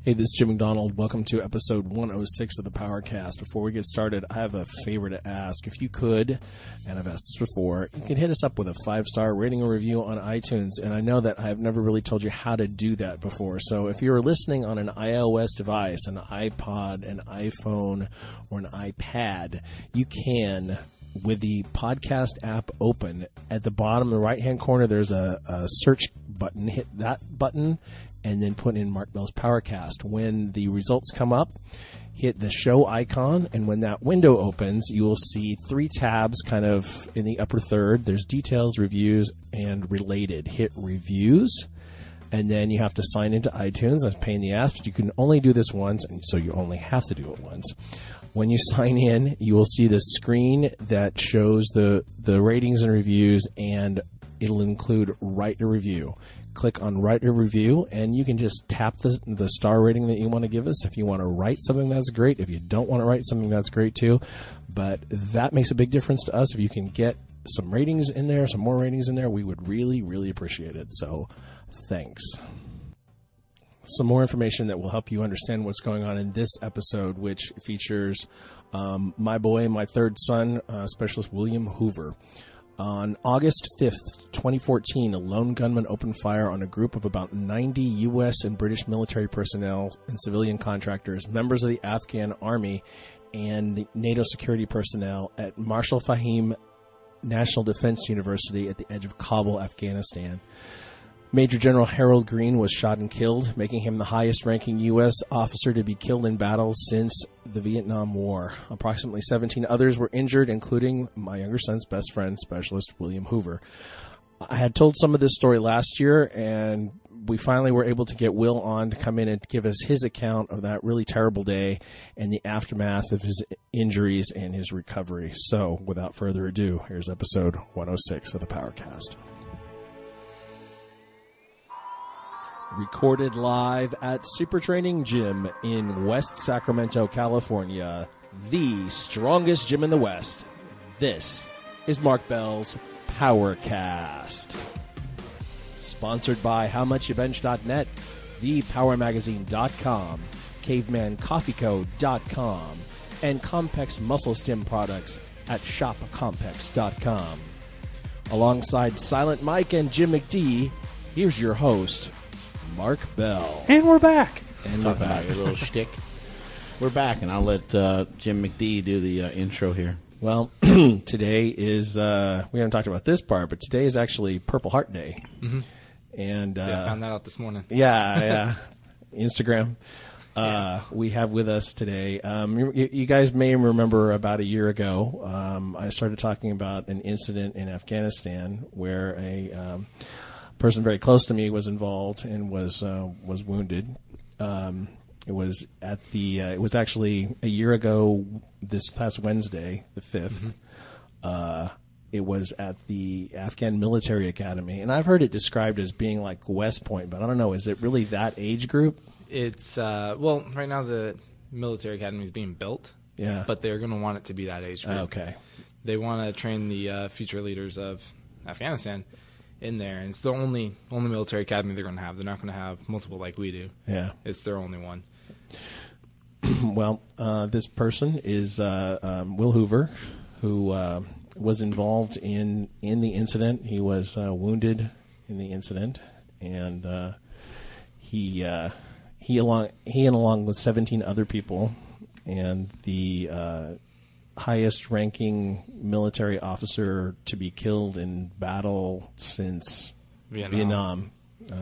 Hey, this is Jim McDonald. Welcome to episode 106 of the Powercast. Before we get started, I have a favor to ask. If you could, and I've asked this before, you can hit us up with a 5-star rating or review on iTunes. And I know that I've never really told you how to do that before. So if you're listening on an iOS device, an iPod, an iPhone, or an iPad, you can, with the podcast app open, at the bottom, the right-hand corner, there's a search button. Hit that button and then put in Mark Bell's Powercast. When the results come up, hit the show icon, and when that window opens, you will see 3 tabs kind of in the upper third. There's details, reviews, and related. Hit reviews, and then you have to sign into iTunes. That's a pain in the ass, but you can only do this once, and so you only have to do it once. When you sign in, you will see the screen that shows the ratings and reviews, and it'll include Write a Review. Click on Write a Review, and you can just tap the star rating that you want to give us. If you want to write something, that's great. If you don't want to write something, that's great too. But that makes a big difference to us. If you can get some ratings in there, some more ratings in there, we would really, really appreciate it. So thanks. Some more information that will help you understand what's going on in this episode, which features my boy, my third son, Specialist William Hoover. On August 5th, 2014, a lone gunman opened fire on a group of about 90 U.S. and British military personnel and civilian contractors, members of the Afghan army, and the NATO security personnel at Marshal Fahim National Defense University at the edge of Kabul, Afghanistan. Major General Harold Green was shot and killed, making him the highest-ranking U.S. officer to be killed in battle since the Vietnam War. Approximately 17 others were injured, including my younger son's best friend, Specialist William Hoover. I had told some of this story last year, and we finally were able to get Will on to come in and give us his account of that really terrible day and the aftermath of his injuries and his recovery. So, without further ado, here's episode 106 of the Powercast. Recorded live at Super Training Gym in West Sacramento, California, the strongest gym in the West. This is Mark Bell's Powercast. Sponsored by HowMuchYouBench.net, ThePowerMagazine.com, CavemanCoffeeCo.com, and Compex Muscle Stim products at ShopCompex.com. Alongside Silent Mike and Jim McD, here's your host, Mark Bell. And we're back. And we're back. Your little shtick. We're back, and I'll let Jim McD do the intro here. Well, today is, we haven't talked about this part, but today is actually Purple Heart Day. Mm-hmm. And I found that out this morning. Yeah. Instagram. We have with us today, you guys may remember about a year ago, I started talking about an incident in Afghanistan where a person very close to me was involved and was wounded. It was it was actually a year ago this past Wednesday, the 5th. Mm-hmm. It was at the Afghan Military Academy, and I've heard it described as being like West Point, but I don't know, is it really that age group? It's well, right now the military academy is being built. Yeah. But they're going to want it to be that age group. Okay. They want to train the future leaders of Afghanistan in there, and it's the only military academy they're going to have. They're not going to have multiple like we do. Yeah. It's their only one. Well, this person is Will Hoover, who was involved in the incident. He was wounded in the incident, and he along with 17 other people, and the highest-ranking military officer to be killed in battle since Vietnam.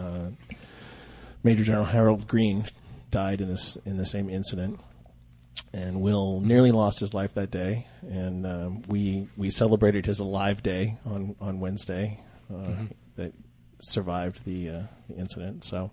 Major General Harold Green died in the same incident, and Will nearly lost his life that day. And we celebrated his alive day on Wednesday that survived the incident. So.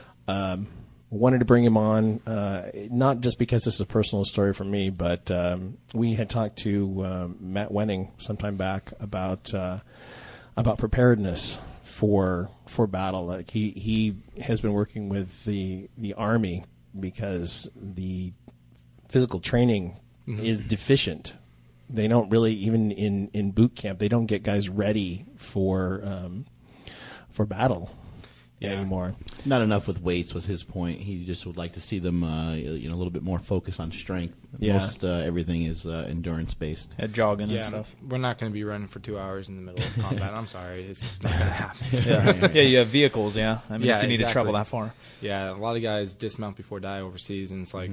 Wanted to bring him on, not just because this is a personal story for me, but we had talked to Matt Wenning sometime back about preparedness for battle. Like he has been working with the Army because the physical training is deficient. They don't really, even in boot camp, they don't get guys ready for battle. anymore. Not enough with weights was his point. He just would like to see them, a little bit more focus on strength. Yeah. Most everything is endurance based. Jogging Yeah, and stuff. we're not going to be running for 2 hours in the middle of combat. I'm sorry, it's just not going to happen. Yeah, you have vehicles. Yeah, I mean, Yeah, if you need to travel exactly. that far. Yeah, a lot of guys dismount before die overseas, and it's like,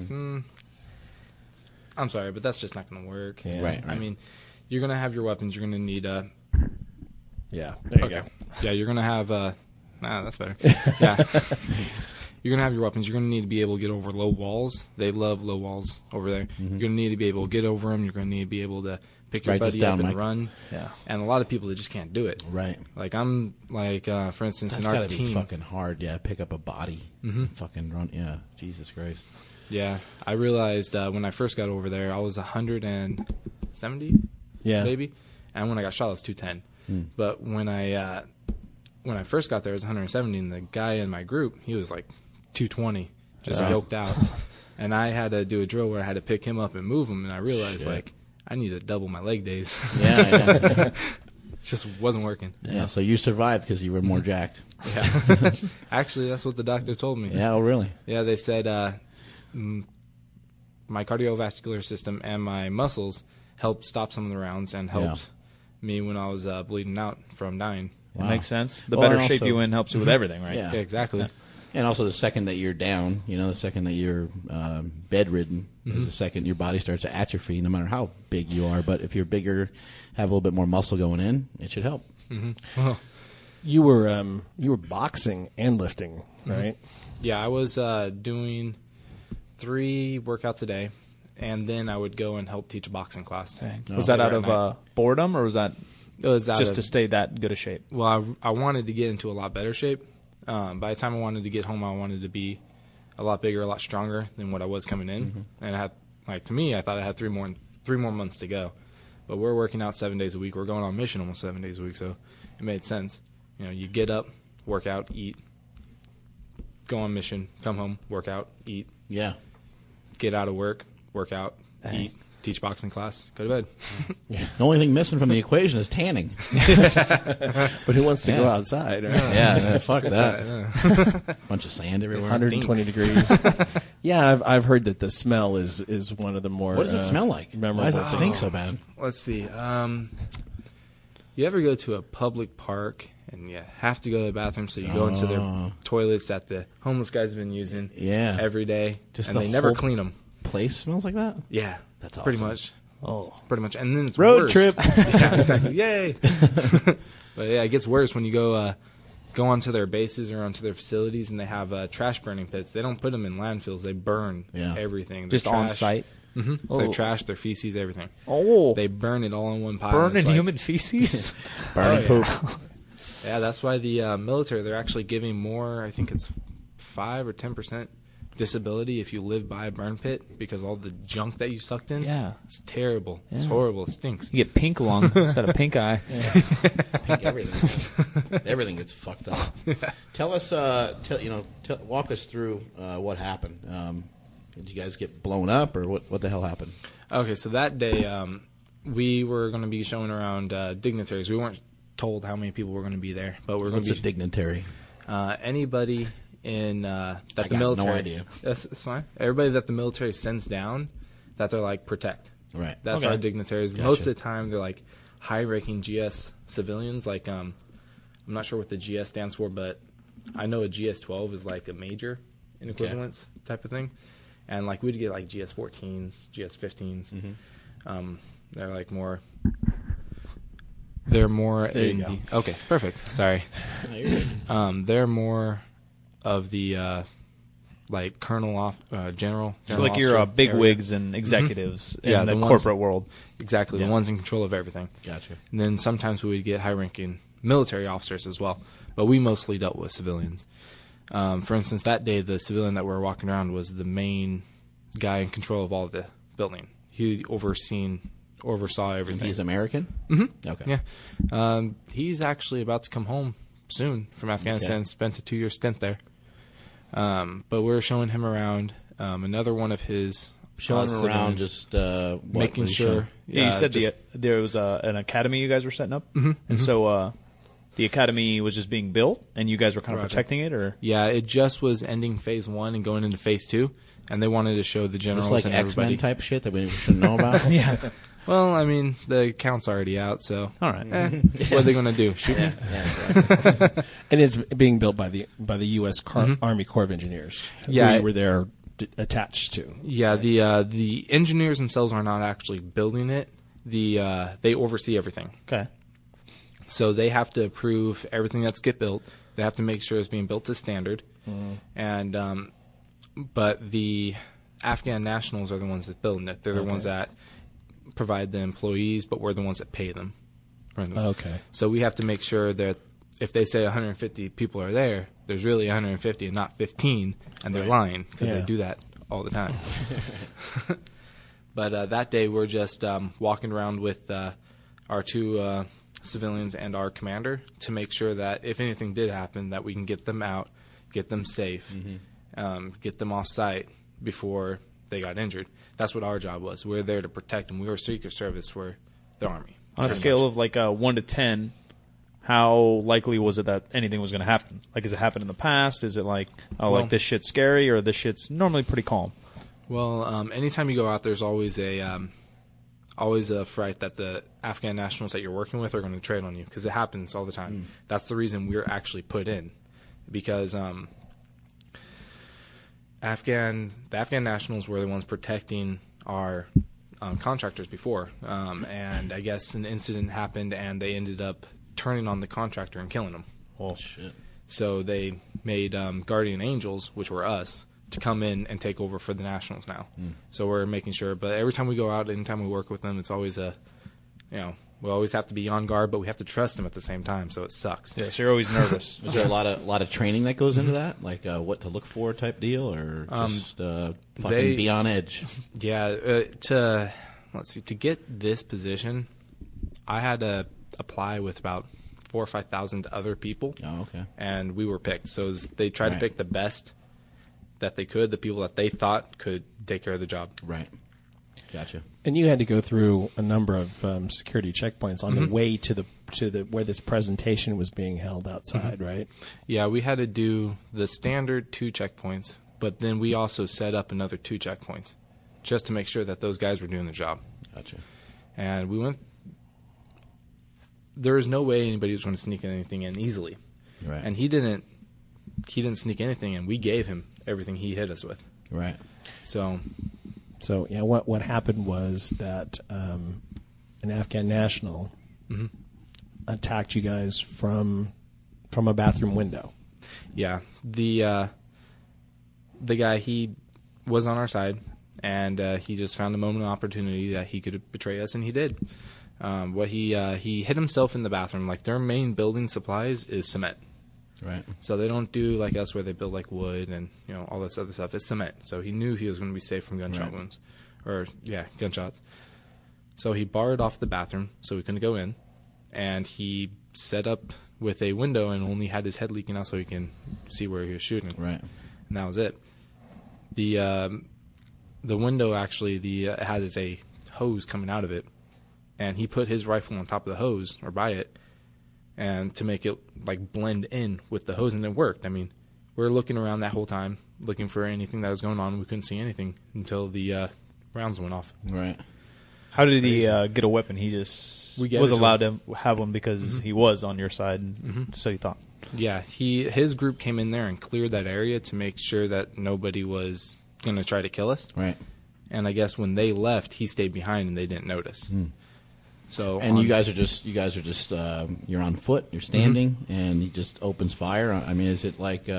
I'm sorry, but that's just not going to work. Yeah. Right. I mean, you're going to have your weapons. You're going to need Yeah, there you okay. go. Yeah, you're going to have that's better. Yeah. You're going to have your weapons. You're going to need to be able to get over low walls. They love low walls over there. You're going to need to be able to get over them. You're going to need to be able to pick your Write this buddy down, up and Mike. run. Yeah. And a lot of people that just can't do it. Right. Like I'm like for instance That's in our gotta be team. fucking hard. Yeah, pick up a body. Fucking run. Yeah, Jesus Christ. Yeah, I realized when I first got over there, I was 170, Yeah. maybe, and when I got shot, I was 210. But when I first got there, I was 170, and the guy in my group, he was like 220, just yoked out, and I had to do a drill where I had to pick him up and move him, and I realized like I need to double my leg days. Yeah. It just wasn't working. Yeah. So you survived because you were more jacked. Yeah, actually, that's what the doctor told me. Yeah. Oh, really? Yeah, they said my cardiovascular system and my muscles helped stop some of the rounds and helped me when I was bleeding out from dying. It makes sense. The Well, better and shape also- you in helps you with everything, right? Yeah. Yeah, exactly. And also, the second that you're down, the second that you're bedridden, is the second your body starts to atrophy, no matter how big you are. But if you're bigger, have a little bit more muscle going in, it should help. Well, You were boxing and lifting, right? yeah, I was doing 3 workouts a day, and then I would go and help teach a boxing class. Was that out Every night. of boredom, or was that It was out just of, to stay that good a shape? Well, I wanted to get into a lot better shape. By the time I wanted to get home, I wanted to be a lot bigger, a lot stronger than what I was coming in. And I had, to me, I thought I had 3 more months to go. But we're working out 7 days a week. We're going on mission almost 7 days a week, so it made sense. You get up, work out, eat, go on mission, come home, work out, eat, Yeah. get out of work, work out, eat, teach boxing class, go to bed. The only thing missing from the equation is tanning. But who wants to go Yeah. outside? Right? Yeah, fuck that. Bunch of sand everywhere. 120 degrees. Yeah, I've heard that the smell is one of the more. What does it smell like? Why memorable does it stink so bad? Let's see. You ever go to a public park and you have to go to the bathroom, so you go into their toilets that the homeless guys have been using Yeah. every day, Just and the they never whole- clean them. Place smells like that? Yeah, That's pretty awesome. much. Oh, Pretty much, and then it's Road worse. trip. Yeah, exactly. Yay! But yeah, it gets worse when you go onto their bases or onto their facilities, and they have trash burning pits. They don't put them in landfills; they burn everything. Their Just on trash- site? Mm-hmm. Their trash, their feces, everything. Oh, They burn it all in one pile. burning It's like- human feces? Burning Oh, yeah. poop. Yeah, that's why the military, they're actually giving more, I think it's 5 or 10% disability if you live by a burn pit, because all the junk that you sucked in, Yeah. it's terrible. It's horrible. It stinks. You get pink lung instead of pink eye. Pink everything. Everything gets fucked up. Tell us, walk us through what happened. Did you guys get blown up, or what the hell happened? Okay, so that day, we were going to be showing around dignitaries. We weren't told how many people were going to be there, but we're going What's to a be dignitary? anybody in that I the got no military. idea. That's fine. Everybody that the military sends down, that they're like protect. Right. That's Okay. our dignitaries. Gotcha. Most of the time, they're like high-ranking GS civilians. Like, I'm not sure what the GS stands for, but I know a GS-12 is like a major in equivalence type of thing. And like we'd get like GS-14s, GS-15s. They're like more. They're more. There you go. Okay, perfect. Sorry. No, you're good. They're more of the like colonel general. So like officer your big area. wigs and executives Yeah, in the the ones- corporate world. Exactly, Yeah. the ones in control of everything. Gotcha. And then sometimes we would get high-ranking military officers as well, but we mostly dealt with civilians. For instance, that day, the civilian that we were walking around was the main guy in control of all the building. He oversaw everything. He's American? Mm-hmm. Okay. Yeah. He's actually about to come home soon from Afghanistan. Okay. Spent a 2-year stint there. But we're showing him around. Another one of his Showing him around, civilians, just making what he's sure. showing? Yeah, you said just- there was an academy you guys were setting up, and so the academy was just being built, and you guys were kind of Roger. protecting it, or Yeah, it just was ending phase 1 and going into phase 2, and they wanted to show the generals It's like and X-Men everybody. type shit that we shouldn't know about. yeah. Well, I mean, the count's already out, so All right. what are they going to do? Shoot me? Yeah. And it's being built by the U.S. Army Corps of Engineers. Yeah, who you were there attached to. Yeah, the engineers themselves are not actually building it. They oversee everything. Okay. So they have to approve everything that's get built. They have to make sure it's being built to standard. And but the Afghan nationals are the ones that build it. They're the ones that provide the employees, but we're the ones that pay them. for instance. Okay. So we have to make sure that if they say 150 people are there, there's really 150 and not 15, and they're lying because Yeah. they do that all the time. But that day we're just walking around with our two civilians and our commander to make sure that if anything did happen, that we can get them out, get them safe, get them off site before they got injured. That's what our job was. We were there to protect them. We were Secret Service. We're the Army. On a pretty scale much. of like 1 to 10, how likely was it that anything was going to happen? Like, has it happened in the past? Is it like, oh, Well- like this shit's scary, or this shit's normally pretty calm? Well, anytime you go out, there's always a fright that the Afghan nationals that you're working with are going to trade on you, because it happens all the time. That's the reason we're actually put in, because the Afghan nationals were the ones protecting our contractors before, and I guess an incident happened, and they ended up turning on the contractor and killing him. Well, Shit. So they made Guardian Angels, which were us, to come in and take over for the Nationals now. So we're making sure. But every time we go out, anytime we work with them, it's always we always have to be on guard, but we have to trust them at the same time. So it sucks. yeah, so you're always nervous. Is there a lot of training that goes into that, like what to look for type deal, or just fucking they- be on edge? Yeah. To get this position, I had to apply with about 4,000 or 5,000 other people. Oh, okay. And we were picked. So they tried Right. to pick the best that they could, the people that they thought could take care of the job. Right. Gotcha. And you had to go through a number of security checkpoints on the Mm-hmm. way to the where this presentation was being held outside, Mm-hmm. right? Yeah, we had to do the standard 2 checkpoints, but then we also set up another 2 checkpoints just to make sure that those guys were doing the job. Gotcha. And we went. There was no way anybody was going to sneak anything in easily, Right. and he didn't sneak anything in. We gave him everything he hit us with. Right. So So yeah, what happened was that an Afghan national Mm-hmm. attacked you guys from a bathroom window. yeah, the guy, he was on our side, and he just found a moment of opportunity that he could betray us, and he did. He hit himself in the bathroom. Like, their main building supplies is cement. Right. So they don't do like us where they build like wood and all this other stuff. It's cement. So he knew he was going to be safe from gunshot Right. wounds, gunshots. So he barred off the bathroom so we couldn't go in, and he set up with a window and only had his head leaking out so he can see where he was shooting. Right. And that was it. The window actually has a hose coming out of it, and he put his rifle on top of the hose or by it, and to make it like blend in with the hose, and it worked. I mean, we were looking around that whole time, looking for anything that was going on. We couldn't see anything until the rounds went off. Right. How did he get a weapon? He just We gave was it to allowed to have one because he was on your side, and Mm-hmm. so he thought. Yeah, his group came in there and cleared that area to make sure that nobody was going to try to kill us. Right. And I guess when they left, he stayed behind and they didn't notice. So And on- you guys are just you're on foot, you're standing, and he just opens fire. I mean, is it like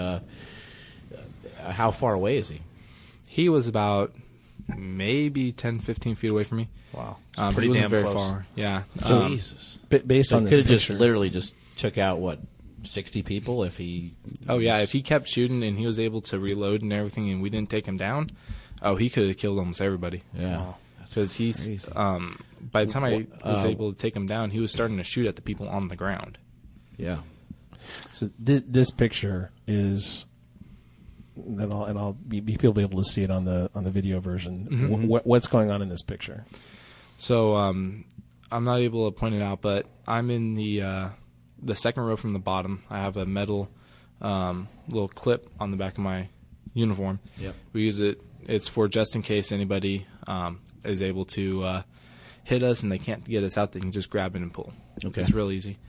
how far away is he? he was about maybe 10, 15 feet away from me. Wow, He pretty wasn't damn very close. far. Yeah. So- Jesus. Based So on could this have just picture, literally just took out 60 people if he. oh yeah, if he kept shooting and he was able to reload and everything, and we didn't take him down, he could have killed almost everybody. Yeah. Wow. Because he's crazy. by the time I was uh, able to take him down, he was starting to shoot at the people on the ground. Yeah. so this picture is, and I'll be people be able to see it on the video version. Mm-hmm. What's going on in this picture? So I'm not able to point it out, but I'm in the the second row from the bottom. I have a metal little clip on the back of my uniform. Yep. We use it. It's for just in case anybody is able to hit us and they can't get us out. They can just grab it and pull. Okay. It's real easy.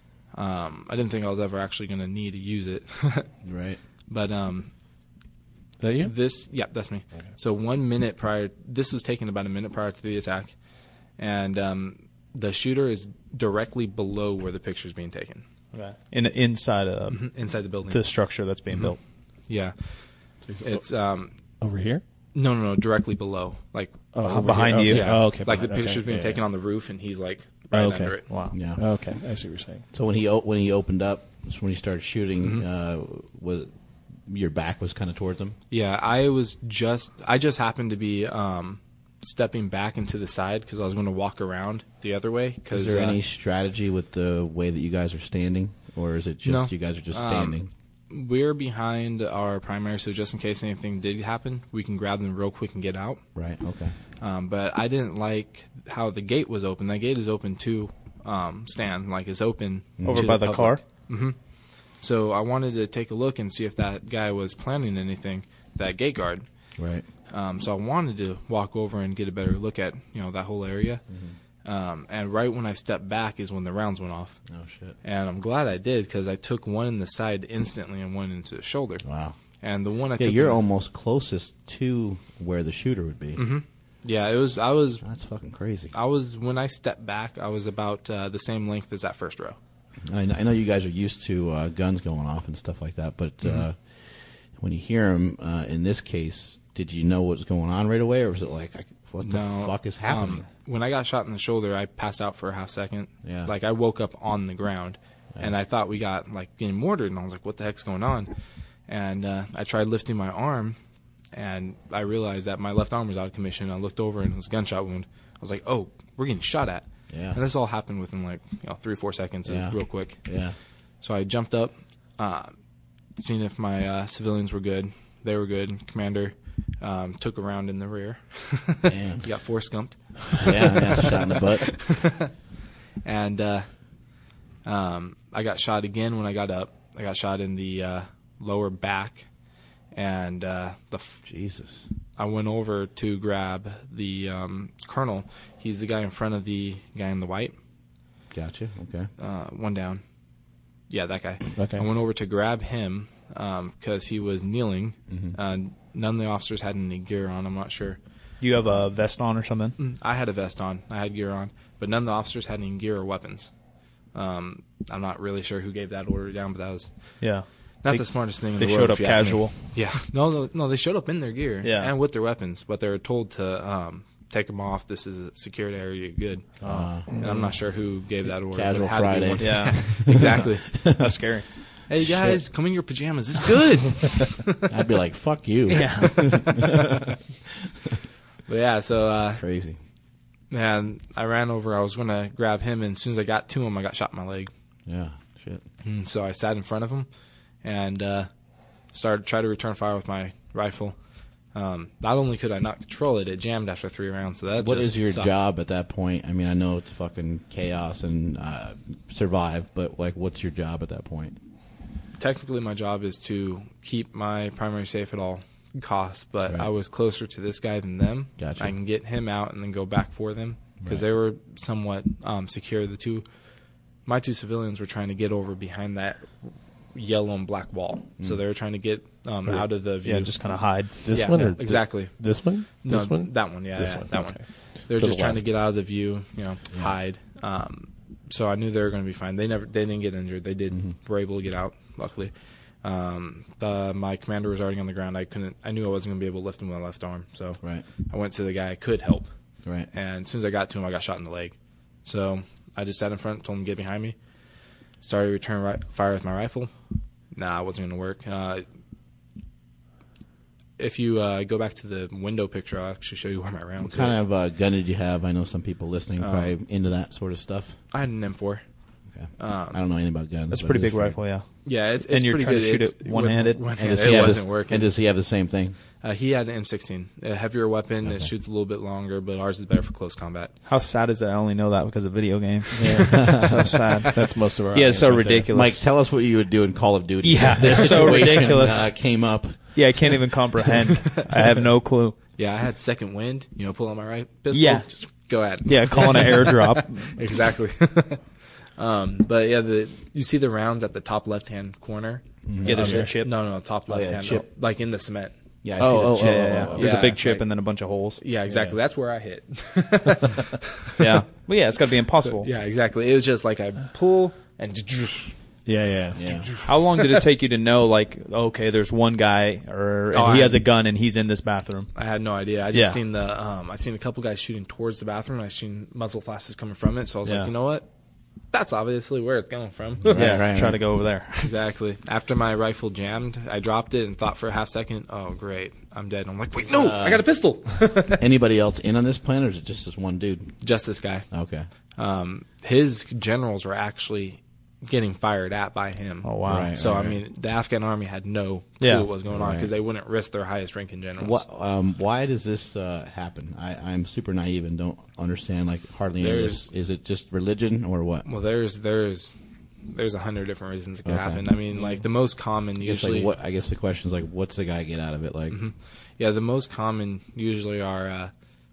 I didn't think I was ever actually going to need to use it. Right. But Is that you? that's me. Okay. So 1 minute prior, this was taken about a minute prior to the attack, and the shooter is directly below where the picture is being taken. Okay. Inside Inside the building. the structure that's being built. Yeah. It's Over here? no, directly below. Like over behind here. you? Okay. Oh, okay. Like the behind. picture's Okay. being Yeah, taken yeah. on the roof, and he's like right Okay. under it. Wow. Yeah. Okay, I see what you're saying. So when he opened up, so when he started shooting, was your back was kind of towards him? Yeah, I just happened to be stepping back into the side because I was going to walk around the other way. Is there any strategy with the way that you guys are standing, or is it just No. you guys are just standing? We're behind our primary, so just in case anything did happen, we can grab them real quick and get out. Right. Okay. But I didn't like how the gate was open. That gate is open to Stan, like it's open Over to by the car? Mm-hmm. So I wanted to take a look and see if that guy was planning anything, that gate guard. Right. So I wanted to walk over and get a better look at that whole area. And right when I stepped back is when the rounds went off. Oh shit. And I'm glad I did because I took one in the side instantly and one into the shoulder. Wow. And the one I Yeah, took, you're almost closest to where the shooter would be. yeah, it was. I was That's fucking crazy. when I stepped back, I was about the same length as that first row. I know you guys are used to guns going off and stuff like that, but when you hear them, in this case, did you know what was going on right away, or was it like, what the fuck is happening? When I got shot in the shoulder, I passed out for a half second. Yeah. Like I woke up on the ground, and I thought we got getting mortared, and I was like, "What the heck's going on?" And I tried lifting my arm, and I realized that my left arm was out of commission. I looked over, and it was a gunshot wound. I was like, "Oh, we're getting shot at." Yeah. And this all happened within 3 or 4 seconds, Yeah. real quick. Yeah. So I jumped up, seeing if my civilians were good. They were good. Commander took a round in the rear. Damn. He got force skumped. yeah, shot in the butt. And I got shot again when I got up. I got shot in the lower back. And Jesus. I went over to grab the colonel. He's the guy in front of the guy in the white. Gotcha. Okay. One down. Yeah, that guy. Okay. I went over to grab him because he was kneeling. None of the officers had any gear on. I'm not sure. You have a vest on or something? I had a vest on. I had gear on. But none of the officers had any gear or weapons. I'm not really sure who gave that order down, but that was Yeah. not the smartest thing in They the world. showed up if you ask me. casual. Yeah. No, they showed up in their gear and with their weapons, but they were told to take them off. This is a secured area. You're good. And I'm not sure who gave that order. Casual but it had to be Friday. one- Yeah. Exactly. That's scary. Hey, guys, come in your pajamas. It's good. I'd be like, fuck you. But yeah, so Crazy. and I ran over. I was going to grab him, and as soon as I got to him, I got shot in my leg. Yeah. Shit. So I sat in front of him and tried to return fire with my rifle. Not only could I not control it, it jammed after 3 rounds. So that What just is your sucked. job at that point? I mean, I know it's fucking chaos and survive, but like, what's your job at that point? Technically, my job is to keep my primary safe at all costs, but Right. I was closer to this guy than them. Gotcha. I can get him out and then go back for them because they were somewhat secure. My 2 civilians were trying to get over behind that yellow and black wall, so they were trying to get out of the view. Yeah, just kind of hide. This Yeah, one yeah, or exactly. This one? No, This one? that one. Yeah, This yeah, one, that okay. one. They were To just the trying to left. get out of the view, hide. So I knew they were going to be fine. They didn't get injured. They were able to get out, luckily. My commander was already on the ground. I knew I wasn't going to be able to lift him with my left arm, so Right. I went to the guy I could help. Right. And as soon as I got to him, I got shot in the leg. So I just sat in front, told him to get behind me. Started to return fire with my rifle. Nah, it wasn't going to work. If you go back to the window picture, I'll actually show you where my rounds What kind hit. of gun did you have? I know some people listening probably into that sort of stuff. I had an M4. Okay. I don't know anything about guns. That's a but pretty it is big rifle, yeah. Yeah, it's And you're pretty trying good. to shoot It's it one-handed? And It wasn't working. And does he have the same thing? He had an M16, a heavier weapon. It shoots a little bit longer, but ours is better for close combat. How sad is that? I only know that because of video game. Yeah. So sad. That's most of our. Yeah, it's so audience right there. ridiculous. Mike, tell us what you would do in Call of Duty. Yeah, If this it's so situation, ridiculous. Came up. Yeah, I can't even comprehend. I have no clue. Yeah, I had second wind. Pull out my right pistol. Yeah. Just go at it. Yeah, calling an airdrop. Exactly. But yeah, you see the rounds at the top left-hand corner. Yeah, there's a chip. No, top yeah, left-hand, chip. like in the cement. Yeah. I Oh, see the chip. Yeah. There's a Yeah, big chip like- and then a bunch of holes. Yeah, exactly. That's where I hit. Yeah. Well, yeah, it's got to be impossible. Yeah, exactly. It was just like I pull and Yeah. Yeah. How long did it take you to know, like, okay, there's one guy, and he has a gun, and he's in this bathroom? I had no idea. I just Yeah. seen I seen a couple guys shooting towards the bathroom. And I seen muzzle flashes coming from it. So I was Yeah. like, you know what? That's obviously where it's coming from. Right. Try to go over there. Exactly. After my rifle jammed, I dropped it and thought for a half second, oh, great, I'm dead. I'm like, wait, no, I got a pistol. Anybody else in on this plan, or is it just this one dude? Just this guy. Okay. His generals were actually getting fired at by him. Oh, wow. Right. So, I mean, the Afghan army had no clue Yeah. what was going on Right. because they wouldn't risk their highest ranking generals. What? Why does this happen? I'm super naive and don't understand hardly any of this. Is it just religion or what? Well, there's 100 different reasons it could Okay. happen. I mean, like the most common usually. I guess the question is what's the guy get out of it? Yeah, the most common usually are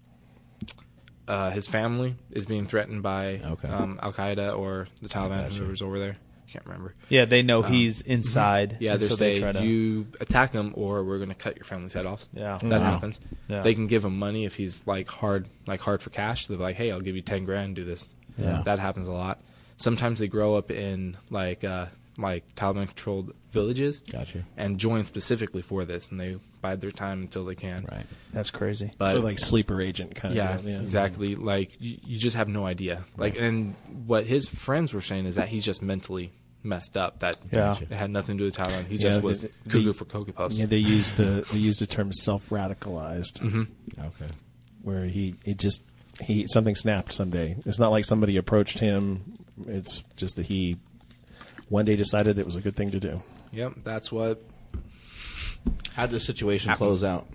his family is being threatened by Okay. Al Qaeda or the Taliban, Gotcha. whoever's over there. I can't remember. Yeah, they know he's inside. Yeah, and they so say try to. you attack him or we're going to cut your family's head off. Yeah. That Wow. happens. Yeah. They can give him money if he's hard for cash. They're like, hey, I'll give you 10 grand, do this. Yeah. That happens a lot. Sometimes they grow up in like Taliban controlled villages Gotcha. and join specifically for this, and they bide their time until they can. Right. That's crazy. But So like sleeper agent kind yeah, of. Yeah, exactly. Like you just have no idea. Like, and what his friends were saying is that he's just mentally messed up. That Yeah. it had nothing to do with Taliban. He Yeah, just was the- cuckoo for Cocoa Puffs. Yeah, they use the term self-radicalized, Okay. where he something snapped someday. It's not like somebody approached him. It's just that he one day decided it was a good thing to do. Yep, that's what. How'd the situation close out?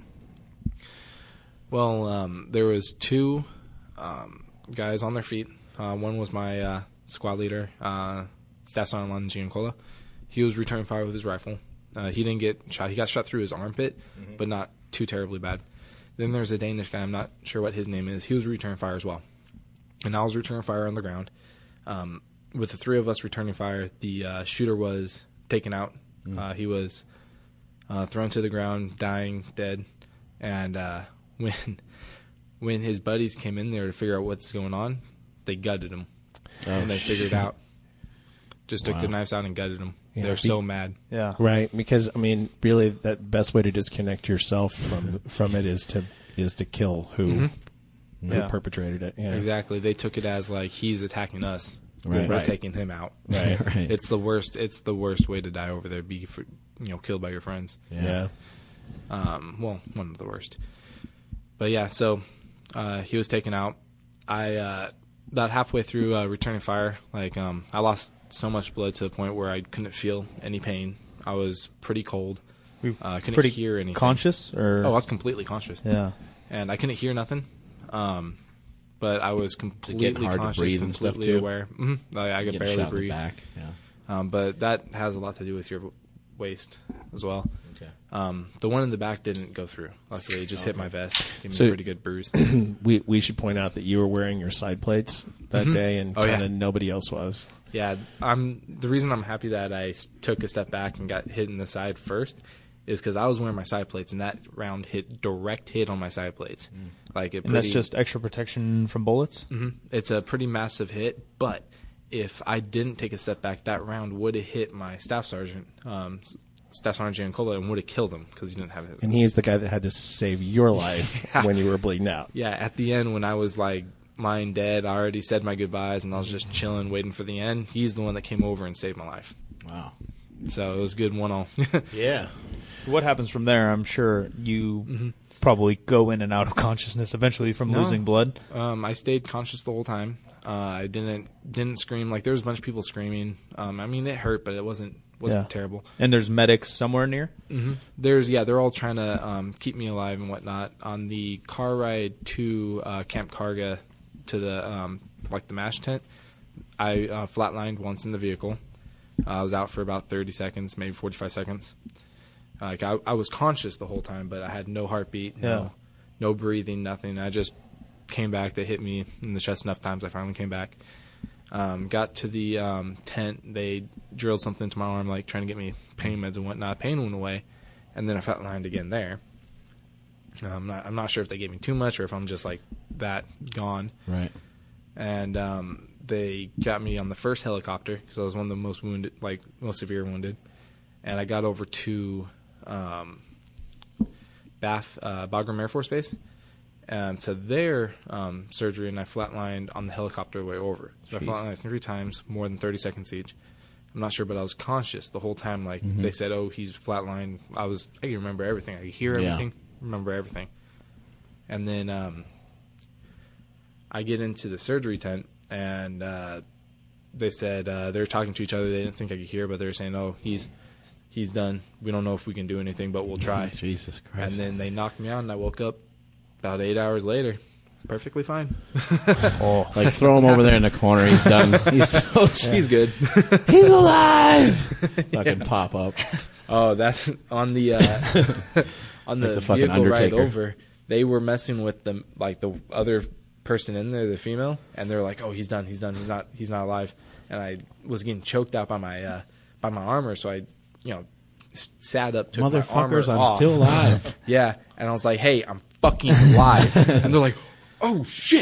Well, there was two guys on their feet. One was my squad leader, Staff Sergeant Lon Giancola. He was returning fire with his rifle. He didn't get shot. He got shot through his armpit, but not too terribly bad. Then there's a Danish guy. I'm not sure what his name is. He was returning fire as well. And I was returning fire on the ground. With the three of us returning fire, the shooter was taken out. He was thrown to the ground, dying, dead. And when his buddies came in there to figure out what's going on, they gutted him. And they figured out. Just took the knives out and gutted him. Yeah, They're so mad. Yeah. Right, because I mean, really, that best way to disconnect yourself from it is to kill who Yeah. perpetrated it. Yeah. Exactly. They took it as like he's attacking us. Right. We're Right. taking him out. Right. Right. It's the worst. It's the worst way to die over there. Be killed by your friends. Yeah. Well, one of the worst. But yeah, so he was taken out. I about halfway through returning fire, I lost so much blood to the point where I couldn't feel any pain. I was pretty cold. Couldn't Pretty hear anything. conscious, or Oh, I was completely conscious. yeah. And I couldn't hear nothing. But I was completely hard to conscious, breathe and stuff, completely too? aware. I could Getting barely shot in the breathe. back. Yeah. But that has a lot to do with your waist as well. Okay. The one in the back didn't go through. Luckily, it just hit my vest. Gave me So- a pretty good bruise. We should point out that you were wearing your side plates that day, and Oh, yeah. kind of nobody else was. Yeah, the reason I'm happy that I took a step back and got hit in the side first is because I was wearing my side plates, and that round hit direct hit on my side plates. And that's just extra protection from bullets. It's a pretty massive hit, but if I didn't take a step back, that round would have hit my staff sergeant, Staff Sergeant Giancola, and would have killed him because he didn't have his. And he is the guy that had to save your life Yeah. when you were bleeding out. Yeah, at the end when I was lying dead, I already said my goodbyes, and I was just chilling, waiting for the end. He's the one that came over and saved my life. Wow. So it was good 1-0. Yeah. What happens from there? I'm sure you probably go in and out of consciousness eventually from No. losing blood. I stayed conscious the whole time. I didn't scream. Like, there was a bunch of people screaming. I mean, it hurt, but it wasn't Yeah. terrible. And there's medics somewhere near? They're all trying to keep me alive and whatnot. On the car ride to Camp Karga to the the MASH tent, I flatlined once in the vehicle. I was out for about 30 seconds, maybe 45 seconds. Like, I was conscious the whole time, but I had no heartbeat, no breathing, nothing. I just came back. They hit me in the chest enough times. I finally came back. Got to the tent. They drilled something into my arm, like trying to get me pain meds and whatnot. Pain went away, and then I flatlined again there. I'm not sure if they gave me too much or if I'm just like that gone. Right. And they got me on the first helicopter because I was one of the most wounded, like most severe wounded. And I got over to Bagram Air Force Base to their surgery, and I flatlined on the helicopter way over. So I flatlined 3 times, more than 30 seconds each. I'm not sure, but I was conscious the whole time. Like, they said, oh, he's flatlined. I can remember everything. I could hear everything, remember everything. And then I get into the surgery tent, and they said they were talking to each other. They didn't think I could hear, but they were saying, oh, he's done. We don't know if we can do anything, but we'll try. Jesus Christ. And then they knocked me out, and I woke up about 8 hours later, perfectly fine. Like, throw him over there in the corner. He's done. He's good. He's alive. Fucking pop up. Oh, that's on the on the fucking vehicle ride Undertaker. over. They were messing with the other person in there, the female, and they're like, "Oh, he's done. He's not alive." And I was getting choked out by my armor, so I, sat up, took my armor Motherfuckers, I'm off. still alive. Yeah, and I was like, "Hey, I'm fucking alive," and they're like, "Oh shit."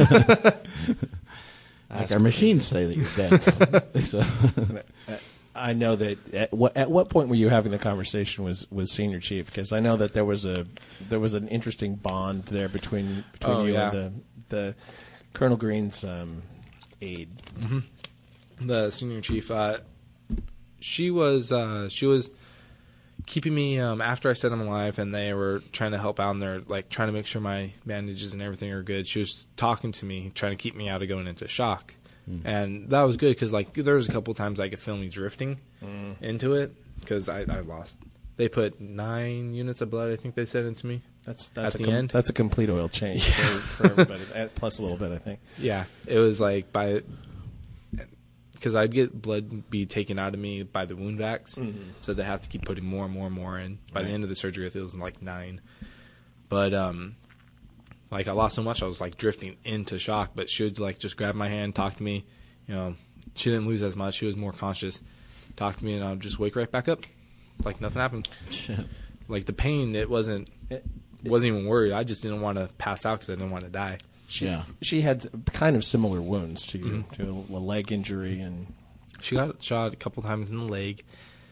Like our machines say that you're dead. So, I know that at what point were you having the conversation with Senior Chief? Because I know that there was an interesting bond there between you and the Colonel Green's aide. The Senior Chief, she was keeping me after I said I'm alive, and they were trying to help out, and they're like trying to make sure my bandages and everything are good. She was talking to me, trying to keep me out of going into shock, and that was good because like there was a couple times I could feel me drifting into it because I lost. They put 9 units of blood, I think they said, into me. That's at the end. That's a complete oil change for everybody, plus a little bit, I think. Yeah, it was like because I'd get blood be taken out of me by the wound vacs, so they have to keep putting more and more and more in. By the end of the surgery, I think it was like 9. But like I lost so much, I was like drifting into shock. But she would like just grab my hand, talk to me. She didn't lose as much. She was more conscious. Talk to me, and I would just wake right back up, like nothing happened. shit. Like the pain, it wasn't even worried. I just didn't want to pass out because I didn't want to die. She had kind of similar wounds to you, to a leg injury, and She got shot a couple times in the leg.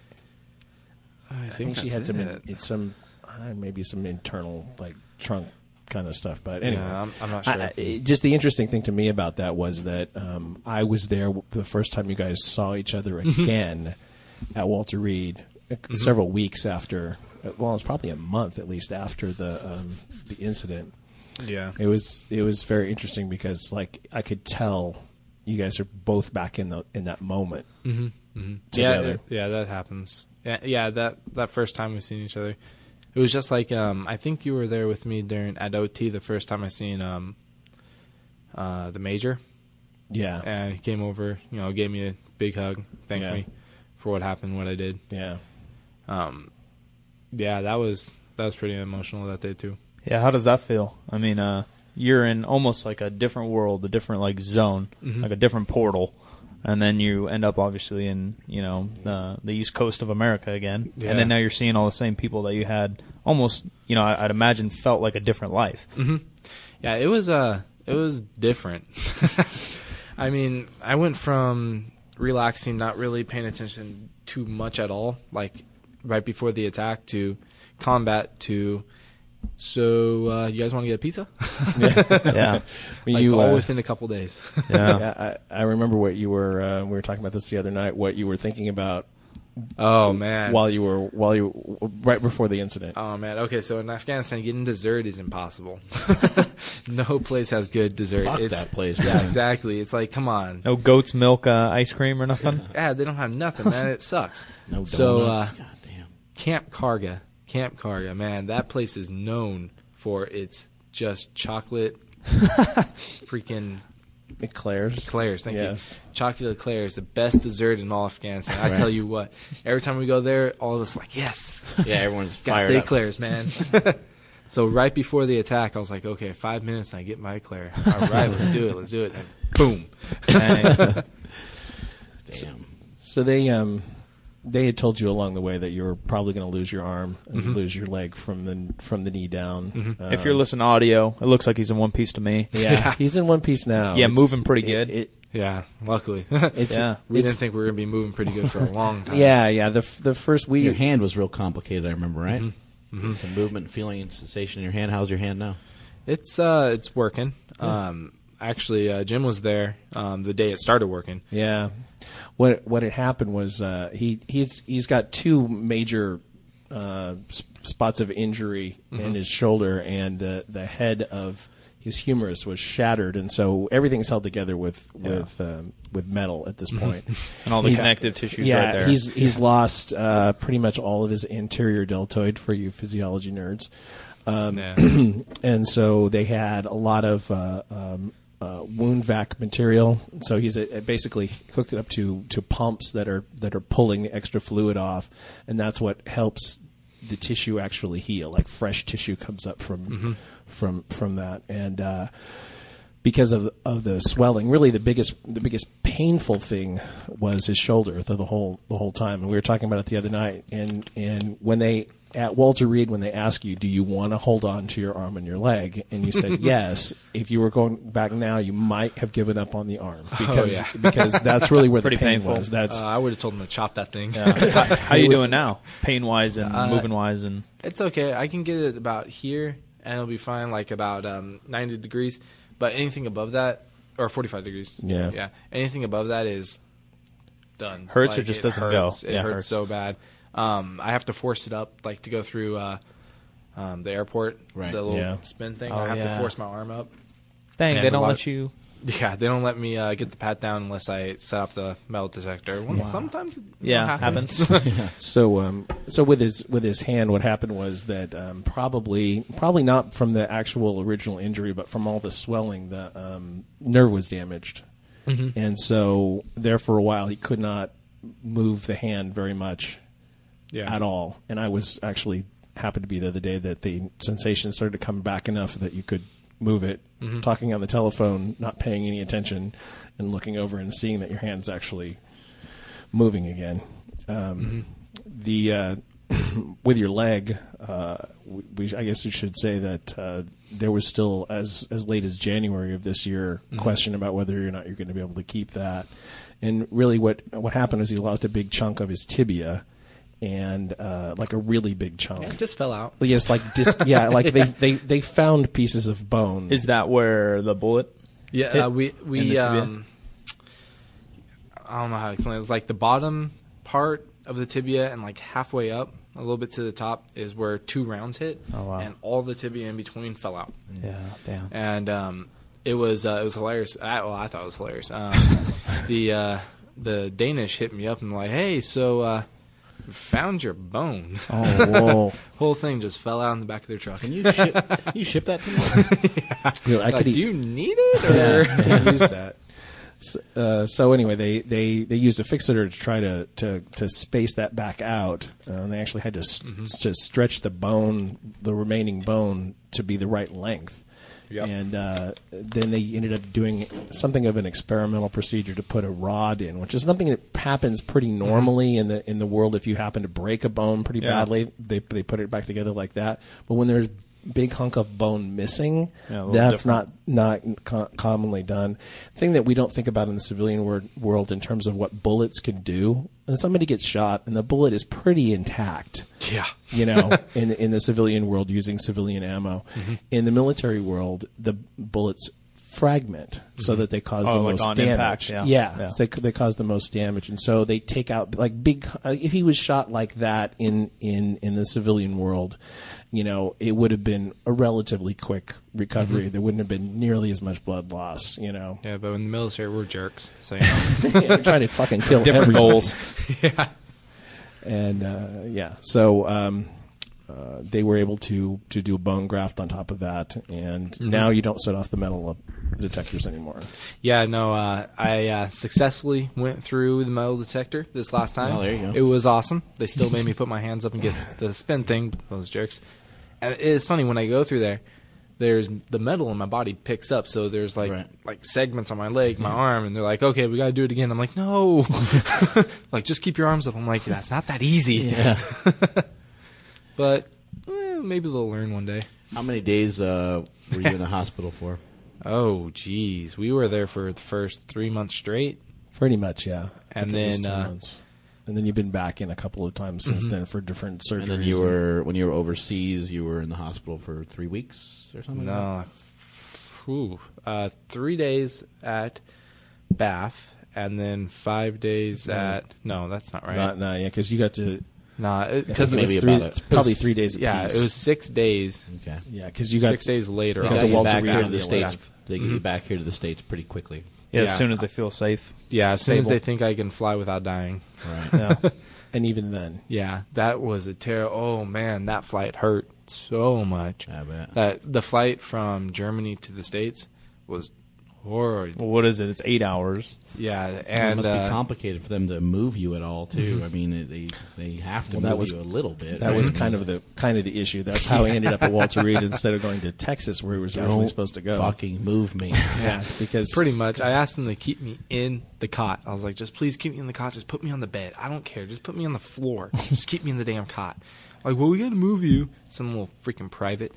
I think she had some maybe some internal like trunk kind of stuff. But anyway, Yeah, I'm not sure. Just the interesting thing to me about that was that I was there the first time you guys saw each other again at Walter Reed, several weeks after. Well, it was probably a month at least after the incident. Yeah. It was very interesting because like I could tell you guys are both back in that moment together. Yeah, that happens. Yeah, that first time we seen each other, it was just like I think you were there with me at OT the first time I seen the Major. Yeah, And he came over, gave me a big hug, thanked me for what happened, what I did. yeah. Yeah, that was pretty emotional that day too. Yeah, how does that feel? I mean, you're in almost like a different world, a different like zone, like a different portal, and then you end up obviously in the East Coast of America again, Yeah. and then now you're seeing all the same people that you had almost, I'd imagine felt like a different life. Yeah, it was different. I mean, I went from relaxing, not really paying attention too much at all, like right before the attack, to combat, to so you guys want to get a pizza? Yeah, Like, You all within a couple days. yeah. Yeah, I remember what you were. We were talking about this the other night. What you were thinking about Oh man. while you right before the incident? Oh man. Okay, so in Afghanistan, getting dessert is impossible. No place has good dessert. Fuck It's, that place, Yeah, man. exactly. It's like, come on. No goat's milk ice cream or nothing. Yeah, they don't have nothing, man. It sucks. No donuts. So, Goddamn. Camp Karga, man, that place is known for its just chocolate freaking Eclairs. eclairs. Thank Yes. you. Chocolate eclairs, the best dessert in all Afghanistan. I tell you what, every time we go there, all of us like, yes, Yeah, everyone's got fired the up. eclairs, man. So right before the attack, I was like, okay, 5 minutes and I get my eclair. All right, let's do it. And boom. Dang. Damn. So they had told you along the way that you were probably going to lose your arm and lose your leg from the knee down. If you're listening to audio, it looks like he's in one piece to me. Yeah, he's in one piece now. Yeah, It's- moving pretty good. Yeah, luckily. It's Yeah. We it's- didn't think we were going to be moving pretty good for a long time. Yeah. The first week. Your hand was real complicated, I remember, right? Some movement, feeling, and sensation in your hand. How's your hand now? It's working. Actually, Jim was there the day it started working. Yeah, what had happened was he's got two major spots of injury in his shoulder, and the head of his humerus was shattered, and so everything's held together with metal at this point. And all the connective tissues Yeah, right there. he's lost pretty much all of his anterior deltoid for you physiology nerds. Yeah. And so they had a lot of wound vac material. So he's basically hooked it up to pumps that are pulling the extra fluid off, and that's what helps the tissue actually heal. Like fresh tissue comes up from that, and because of the swelling, really the biggest painful thing was his shoulder the whole time. And we were talking about it the other night. And when they at Walter Reed, when they ask you, do you want to hold on to your arm and your leg, and you said yes, if you were going back now, you might have given up on the arm because that's really where the Pretty pain painful. was. That's I would have told him to chop that thing. How you doing now? Pain wise and moving wise and It's okay. I can get it about here, and it'll be fine, like about 90 degrees. But anything above that, or 45 degrees. Yeah. Anything above that is done. Hurts or just it doesn't hurts. go? It Yeah, hurts hurts. so bad. I have to force it up, like to go through the airport, Right. the little Yeah. spin thing. Oh, I have yeah. to force my arm up. dang, And they the don't lot- let you. Yeah, they don't let me get the pat down unless I set off the metal detector. Well, sometimes it Yeah, happens. So with his hand, what happened was that probably not from the actual original injury, but from all the swelling, the nerve was damaged, and so there for a while he could not move the hand very much Yeah. at all. And I was actually happened to be the other day that the sensation started to come back enough that you could move it. Talking on the telephone, not paying any attention, and looking over and seeing that your hand's actually moving again. The with your leg, I guess you should say that there was still as late as January of this year question about whether or not you're going to be able to keep that. And really, what happened is he lost a big chunk of his tibia, and like a really big chunk. It just fell out. Yes, like like they found pieces of bone. Is that where the bullet? Yeah, hit we in the tibia? I don't know how to explain it. It's like the bottom part of the tibia and like halfway up, a little bit to the top, is where 2 rounds hit. Oh, wow. And all the tibia in between fell out. Yeah, damn. And it was hilarious. I thought it was hilarious. The Danish hit me up and like, hey, so found your bone. Oh, whoa! Whole thing just fell out in the back of their truck. Can you ship that to me? I Like, could do you need it? Or? yeah, use that. So anyway, they used a fixator to try to space that back out. And they actually had to stretch the remaining bone to be the right length. Yep. And then they ended up doing something of an experimental procedure to put a rod in, which is something that happens pretty normally in the world. If you happen to break a bone pretty Yeah. badly, they put it back together like that. But when there's big hunk of bone missing, Yeah, a little that's different. not commonly done. Thing that we don't think about in the civilian world in terms of what bullets can do. And somebody gets shot and the bullet is pretty intact. Yeah. In the civilian world using civilian ammo. In the military world, the bullets fragment so that they cause the like most on damage. impact, yeah. Yeah. So they cause the most damage, and so they take out like big. If he was shot like that in the civilian world, it would have been a relatively quick recovery. There wouldn't have been nearly as much blood loss. Yeah, but in the military, we're jerks. So They're trying to fucking kill Different everybody. goals. yeah. And so they were able to do a bone graft on top of that, and now you don't set off the metal detectors anymore. Yeah, no, I successfully went through the metal detector this last time. Oh, there you go. It was awesome. They still made me put my hands up and get the spin thing, those jerks. And it's funny, when I go through there, there's the metal in my body picks up, so there's like segments on my leg, my arm, and they're like, okay, we got to do it again. I'm like, no. Like, just keep your arms up. I'm like, that's not that easy. Yeah. But maybe they'll learn one day. How many days were you in the hospital for? Oh, geez. We were there for the first 3 months straight. Pretty much, yeah. I And think it was then, 2 months. And then you've been back in a couple of times since then for different surgeries. And then when you were overseas, you were in the hospital for 3 weeks or something. No. 3 days at Bath, and then 5 days at... No, that's not right. No, yeah, because you got to... Because Maybe it was about probably 3 days apiece. Yeah, it was 6 days. Okay. Yeah, because you got 6 days later. You They got got the you Walter back Reed here to on the the States. 11th. They get you back here to the States pretty quickly. Yeah, Yeah. as soon as they feel safe. Yeah, as soon as Stable. they think I can fly without dying. Right. Yeah. and even then. Yeah, that was a terrible... Oh, man, that flight hurt so much. I bet. The flight from Germany to the States was horrid. Well, what is it? It's 8 hours. Yeah, It and must be complicated for them to move you at all, too. I mean, they have to Well, that move was- you a little bit. That right? was kind of the issue. That's how he ended up at Walter Reed instead of going to Texas, where he was originally Don't supposed to go. fucking move me. Yeah, because pretty much. I asked them to keep me in the cot. I was like, just please keep me in the cot. Just put me on the bed. I don't care. Just put me on the floor. Just keep me in the damn cot. Like, well, we got to move you. Some little freaking private.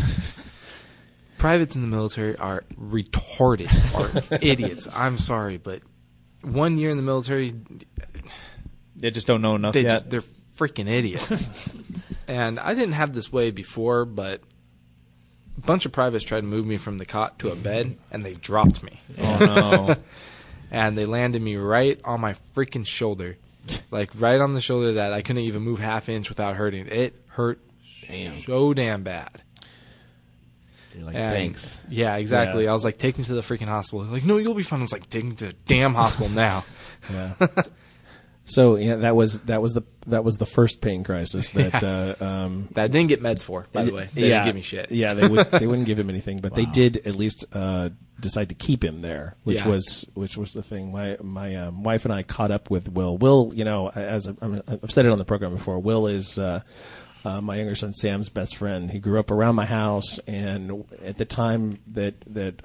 Privates in the military are retarded, are idiots. I'm sorry, but 1 year in the military, They just don't know enough yet. they're freaking idiots. And I didn't have this way before, but a bunch of privates tried to move me from the cot to a bed, and they dropped me. Oh, no. And they landed me right on my freaking shoulder. Like, right on the shoulder that I couldn't even move half inch without hurting. It hurt so damn bad. You're like, And- thanks. Yeah, exactly. Yeah. I was like, take me to the freaking hospital. They're like, no, you'll be fine. I was like, take me to the damn hospital now. yeah. So yeah, that was the first pain crisis that That I didn't get meds for, by the way. They didn't give me shit. Yeah, they wouldn't give him anything, but they did at least decide to keep him there, which Yeah. was the thing. My wife and I caught up with Will. Will, as I've said it on the program before, Will is my younger son Sam's best friend. He grew up around my house, and at the time that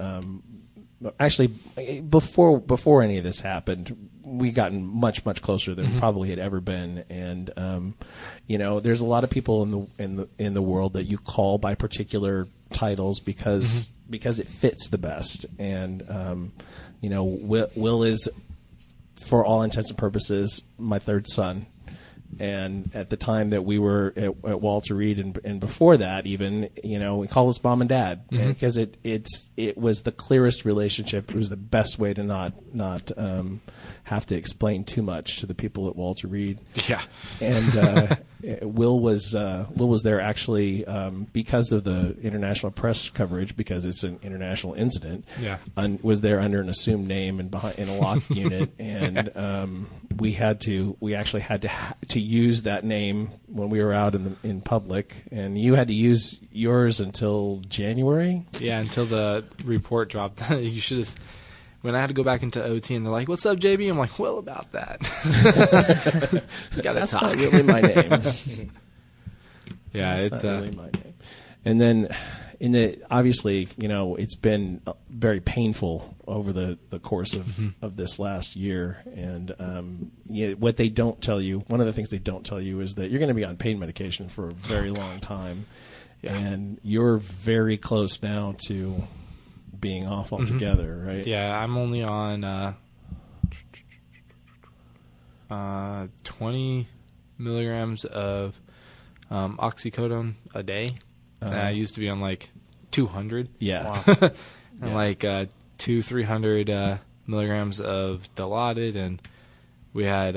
actually before any of this happened, we gotten much closer than we probably had ever been. And there's a lot of people in the world that you call by particular titles because it fits the best. And Will is, for all intents and purposes, my third son. And at the time that we were at Walter Reed, and before that, even we call us mom and dad because it was the clearest relationship. It was the best way to not have to explain too much to the people at Walter Reed. Yeah. And Will was there actually because of the international press coverage, because it's an international incident. Yeah. Was there under an assumed name and in a locked unit, and we actually had to use that name when we were out in public, and you had to use yours until January. Yeah, until the report dropped. You should have. When I had to go back into OT, and they're like, "What's up, JB?" I'm like, "Well, about that." Gotta That's talk. not really my name. Yeah, That's it's not really my name. And then obviously, it's been very painful over the course of this last year. And what they don't tell you, one of the things they don't tell you is that you're going to be on pain medication for a very long time. Yeah. And you're very close now to being off altogether, right? Yeah, I'm only on 20 milligrams of oxycodone a day. And I used to be on like 200. Yeah. And like 300 milligrams of Dilaudid, and we had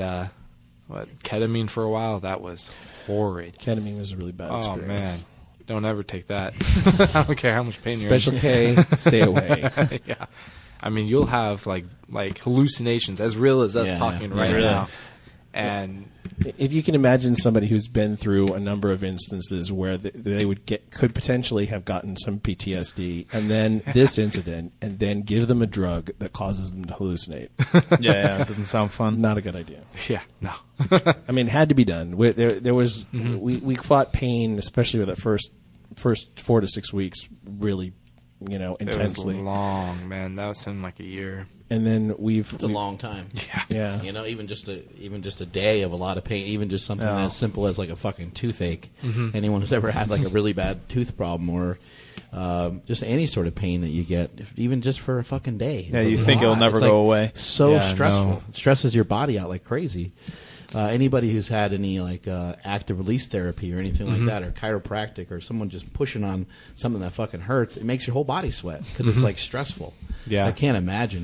ketamine for a while. That was horrid. Ketamine was a really bad Oh experience. man, don't ever take that. I don't care how much pain Special you're K, stay away. in. Yeah, I mean you'll have like hallucinations as real as us Yeah, talking yeah. right Really? now, and If you can imagine somebody who's been through a number of instances where they could potentially have gotten some PTSD, and then this incident, and then give them a drug that causes them to hallucinate, Yeah, it doesn't sound fun. not a good idea. yeah, no, I mean, it had to be done. There was we fought pain, especially with that first 4 to 6 weeks, really, it was intensely, long, man. That was something like a year. and then It's a long time. yeah. You know, even just a day of a lot of pain, even just something Yeah. as simple as like a fucking toothache. Anyone who's ever had like a really bad tooth problem or just any sort of pain that you get, even just for a fucking day. Yeah, It's you a think it'll lot. never It's, go like, away. So Yeah, stressful. no. It stresses your body out like crazy. Anybody who's had any like active release therapy or anything like that, or chiropractic, or someone just pushing on something that fucking hurts, it makes your whole body sweat because it's like stressful. Yeah. I can't imagine,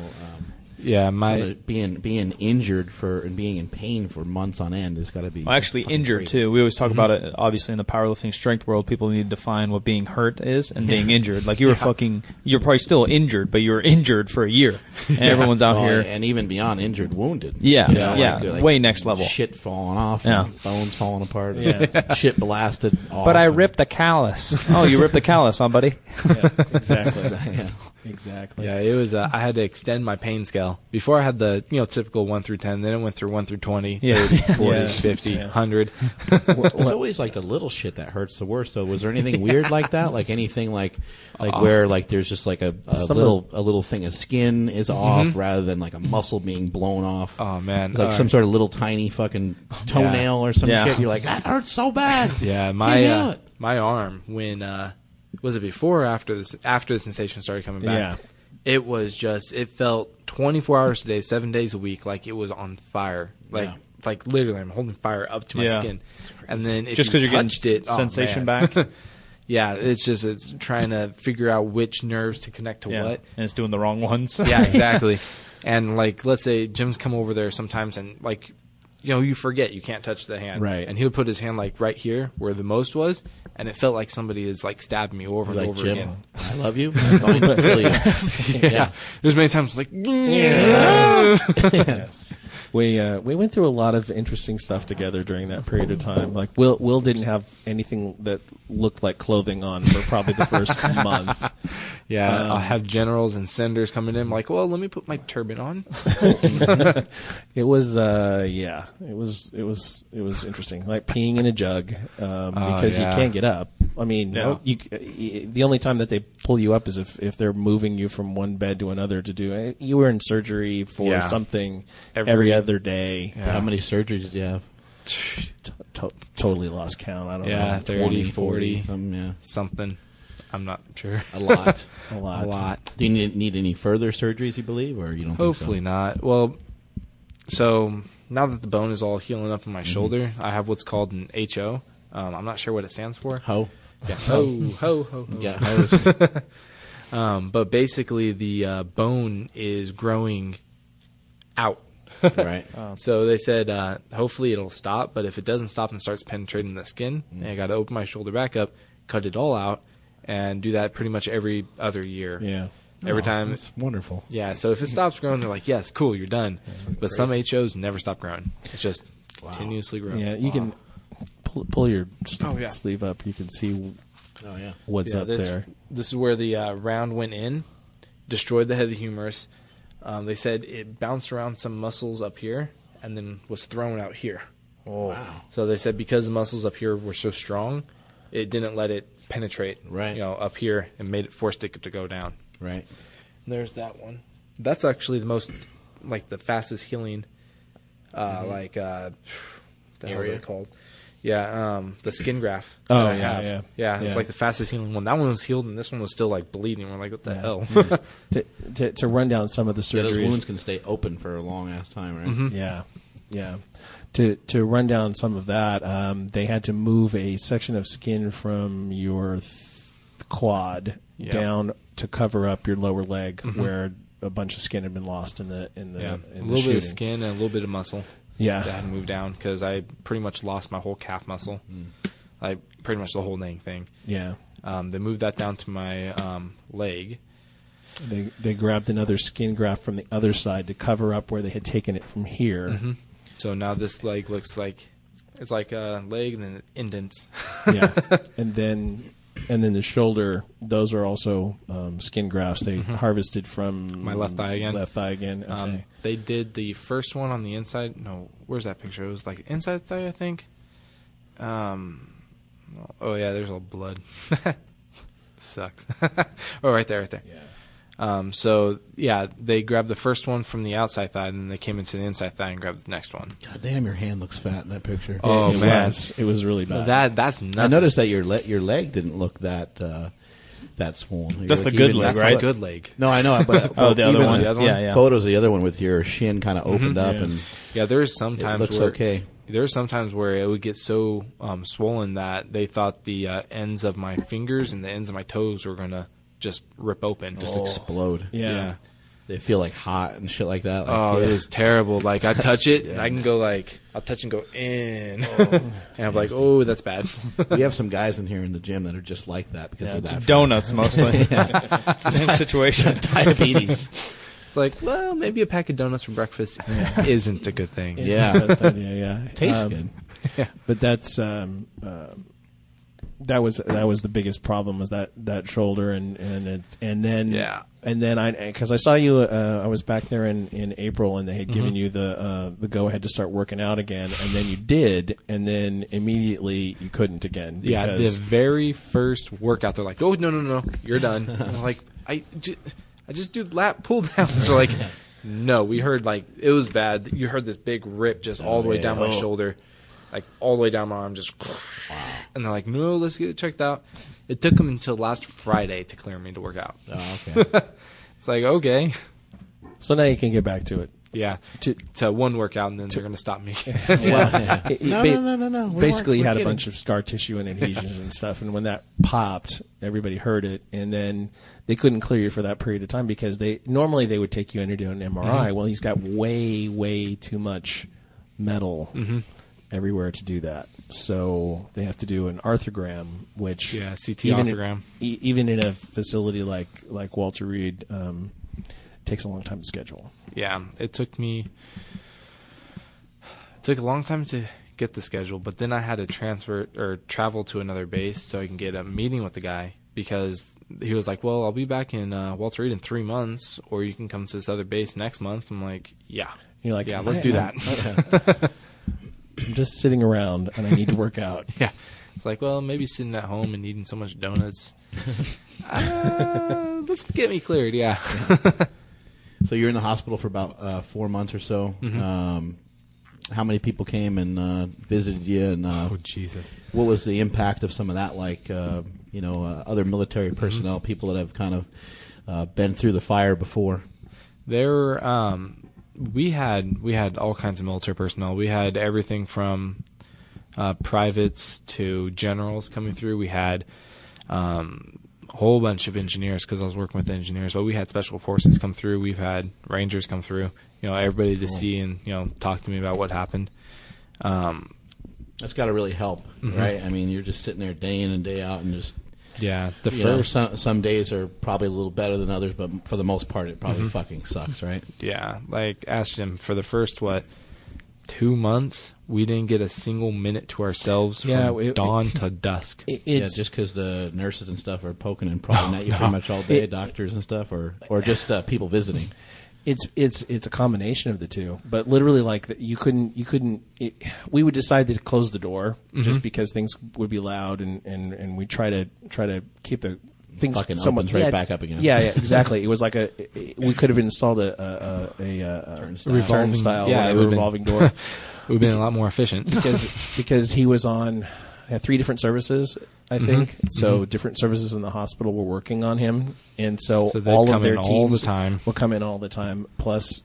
Yeah, being injured and being in pain for months on end has got to be. Well, actually, fucking injured crazy. too. We always talk about it. Obviously, in the powerlifting strength world, people need to define what being hurt is and being injured. Like you're probably still injured, but you were injured for a year, and everyone's out Well, here. and even beyond injured, wounded. Yeah, You know, yeah, way next level. Shit falling off, Yeah. and bones falling apart, Yeah. shit blasted. Off But I and- ripped a callus. Oh, you ripped the callus, huh, buddy? Yeah, exactly. Yeah. Exactly. Yeah, it was. I had to extend my pain scale. Before I had the typical 1 through 10. Then it went through 1 through 20, Yeah. 30, 40, Yeah. 50, Yeah. 100. It's always like the little shit that hurts the worst. Though, was there anything weird like that? Like anything like where like there's just like a little thing of skin is off rather than like a muscle being blown off. Oh man, It's like some sort of little tiny fucking toenail or some Yeah. shit. You're like, that hurts so bad. Yeah, Can't my handle it. my arm when was it before or after this? After the sensation started coming back, Yeah. it was just it felt 24 hours a day, 7 days a week, like it was on fire. Yeah. Like literally, I'm holding fire up to my Yeah. skin, and then if Just because you you're getting touched it, oh, sensation man. back. Yeah, it's trying to figure out which nerves to connect to Yeah, what. and it's doing the wrong ones. Yeah, exactly. And like, let's say Jim's come over there sometimes, and like, you forget you can't touch the hand, Right. And he would put his hand like right here where the most was, and it felt like somebody is like stabbing me over and Like, over Jim, again. I love you. I'm going to kill you. Yeah. There's many times like, Yes. We went through a lot of interesting stuff together during that period of time. Like Will didn't have anything that looked like clothing on for probably the first month. yeah, I'll have generals and senators coming in like, well, let me put my turban on. It was it was interesting. Like peeing in a jug because yeah. you can't get up. I mean, No. the only time that they pull you up is if they're moving you from one bed to another to do. You were in surgery for Yeah. something Every- every other day. Yeah. How many surgeries did you have? Totally lost count. I don't Yeah, know. 30, 40, Yeah. something. I'm not sure. A lot. A lot. A lot. Do you need any further surgeries, you believe, or you don't Hopefully think not. Well, so now that the bone is all healing up in my shoulder, I have what's called an HO. I'm not sure what it stands for. so? Ho. Yeah. Ho. Yeah, hose. But basically, the bone is growing out. Right. So they said hopefully it'll stop, but if it doesn't stop and starts penetrating the skin, I got to open my shoulder back up, cut it all out, and do that pretty much every other year. Yeah. Every time. It's wonderful. Yeah, so if it stops growing, they're like, yes, cool, you're done. But some HOs never stop growing. It's just continuously growing. Yeah, you can pull your Oh, yeah. sleeve up. You can see Oh yeah. what's Yeah, up this, there. This is where the round went in, destroyed the head of the humerus. They said it bounced around some muscles up here and then was thrown out here. Oh. Wow. So they said because the muscles up here were so strong, it didn't let it penetrate, Right. up here and made it forced it to go down. Right. There's that one. That's actually the most, like the fastest healing, the hell is Area? it called? Yeah, the skin graft. Oh, that I yeah, have. yeah. Yeah, it's Yeah. like the fastest healing one. That one was healed and this one was still like bleeding. We're like, what the hell? To run down some of the Yeah, those surgeries. wounds can stay open for a long ass time, right? Mm-hmm. Yeah, yeah. To run down some of that, they had to move a section of skin from your quad down to cover up your lower leg where a bunch of skin had been lost in the a in little the bit of skin and a little bit of muscle. Yeah. That had moved down because I pretty much lost my whole calf muscle. Like pretty much the whole dang thing. Yeah. They moved that down to my leg. They grabbed another skin graft from the other side to cover up where they had taken it from here. So now this leg looks like it's like a leg and then it indents. Yeah. And then the shoulder, those are also skin grafts they harvested from My left thigh again. Left thigh again. Okay. They did the first one on the inside. No, where's that picture? It was like inside thigh, I think. Oh yeah, there's all blood. Sucks. Oh, right there. Yeah. So yeah, they grabbed the first one from the outside thigh, and then they came into the inside thigh and grabbed the next one. God damn, your hand looks fat in that picture. Oh it man, it was really bad. That's nothing. I noticed that your leg didn't look that swollen. That's You're the good even- leg, That's right? my good leg. No, I know, but Oh, the other even one. the other one? Yeah. Photos of the other one with your shin kind of opened up Yeah. and Yeah, there's it sometimes looks where okay. There's sometimes where it would get so swollen that they thought the ends of my fingers and the ends of my toes were gonna just rip open. Just explode. Yeah. They feel like hot and shit like that. Like, Oh, yeah. it is terrible. Like I touch it, and I can go like I'll touch and go in, and I'm like, oh, that's bad. We have some guys in here in the gym that are just like that because they're that Donuts mostly. Same situation. diabetes. It's like, well, maybe a pack of donuts for breakfast isn't a good thing. It's Yeah. the best idea, yeah. Tastes good. But that's that was the biggest problem was that shoulder and then I because I saw you I was back there in April and they had given you the go ahead to start working out again and then you did and then immediately you couldn't again Yeah, the because very first workout, they're like, oh, no, you're done. And I'm like, I just do lap pull downs. So like, no, we heard like, it was bad. You heard this big rip just all the way down my shoulder, like all the way down my arm, just, and they're like, no, let's get it checked out. It took them until last Friday to clear me to work out. Oh, okay. It's like, okay. so now you can get back to it. Yeah, to one workout, and then they're going to stop me. Well, yeah. No. Basically, you had a bunch of scar tissue and adhesions and stuff, and when that popped, everybody heard it, and then they couldn't clear you for that period of time because they would take you in to do an MRI. Well, he's got way too much metal everywhere to do that, so they have to do an arthrogram, which Yeah, CT even arthrogram. even in a facility like Walter Reed, takes a long time to schedule. Yeah, it took a long time to get the schedule, but then I had to travel to another base so I can get a meeting with the guy because he was like, well, I'll be back in Walter Reed in 3 months, or you can come to this other base next month. I'm like, yeah. You're like, yeah, let's do that. I'm just sitting around and I need to work out. Yeah. It's like, well, maybe sitting at home and eating so much donuts. Let's get me cleared, yeah. So you're in the hospital for about 4 months or so. How many people came and visited you, and Oh, Jesus. what was the impact of some of that? Like, other military personnel, people that have kind of been through the fire before. There, we had all kinds of military personnel. We had everything from privates to generals coming through. We had a whole bunch of engineers because I was working with engineers. But we had special forces come through. We've had rangers come through. Everybody to see and talk to me about what happened. That's got to really help, right? I mean, you're just sitting there day in and day out, and just Yeah, the first. first. Some days are probably a little better than others, but for the most part, it probably fucking sucks, right? Yeah, like asked him for the first 2 months, we didn't get a single minute to ourselves from dawn to dusk. Yeah, just because the nurses and stuff are poking and prodding at you pretty much all day, doctors and stuff, or just people visiting. It's a combination of the two, but literally, like you couldn't. We would decide to close the door just because things would be loud, and we try to keep the things Fucking somewhat opens right back up again. Yeah, exactly. It was like we could have installed a revolving style, revolving door, It would have been a lot more efficient. because he was on 3 different services, I think. So different services in the hospital were working on him, and so So they'd all come of their in all the teams time. will come in all the time. Plus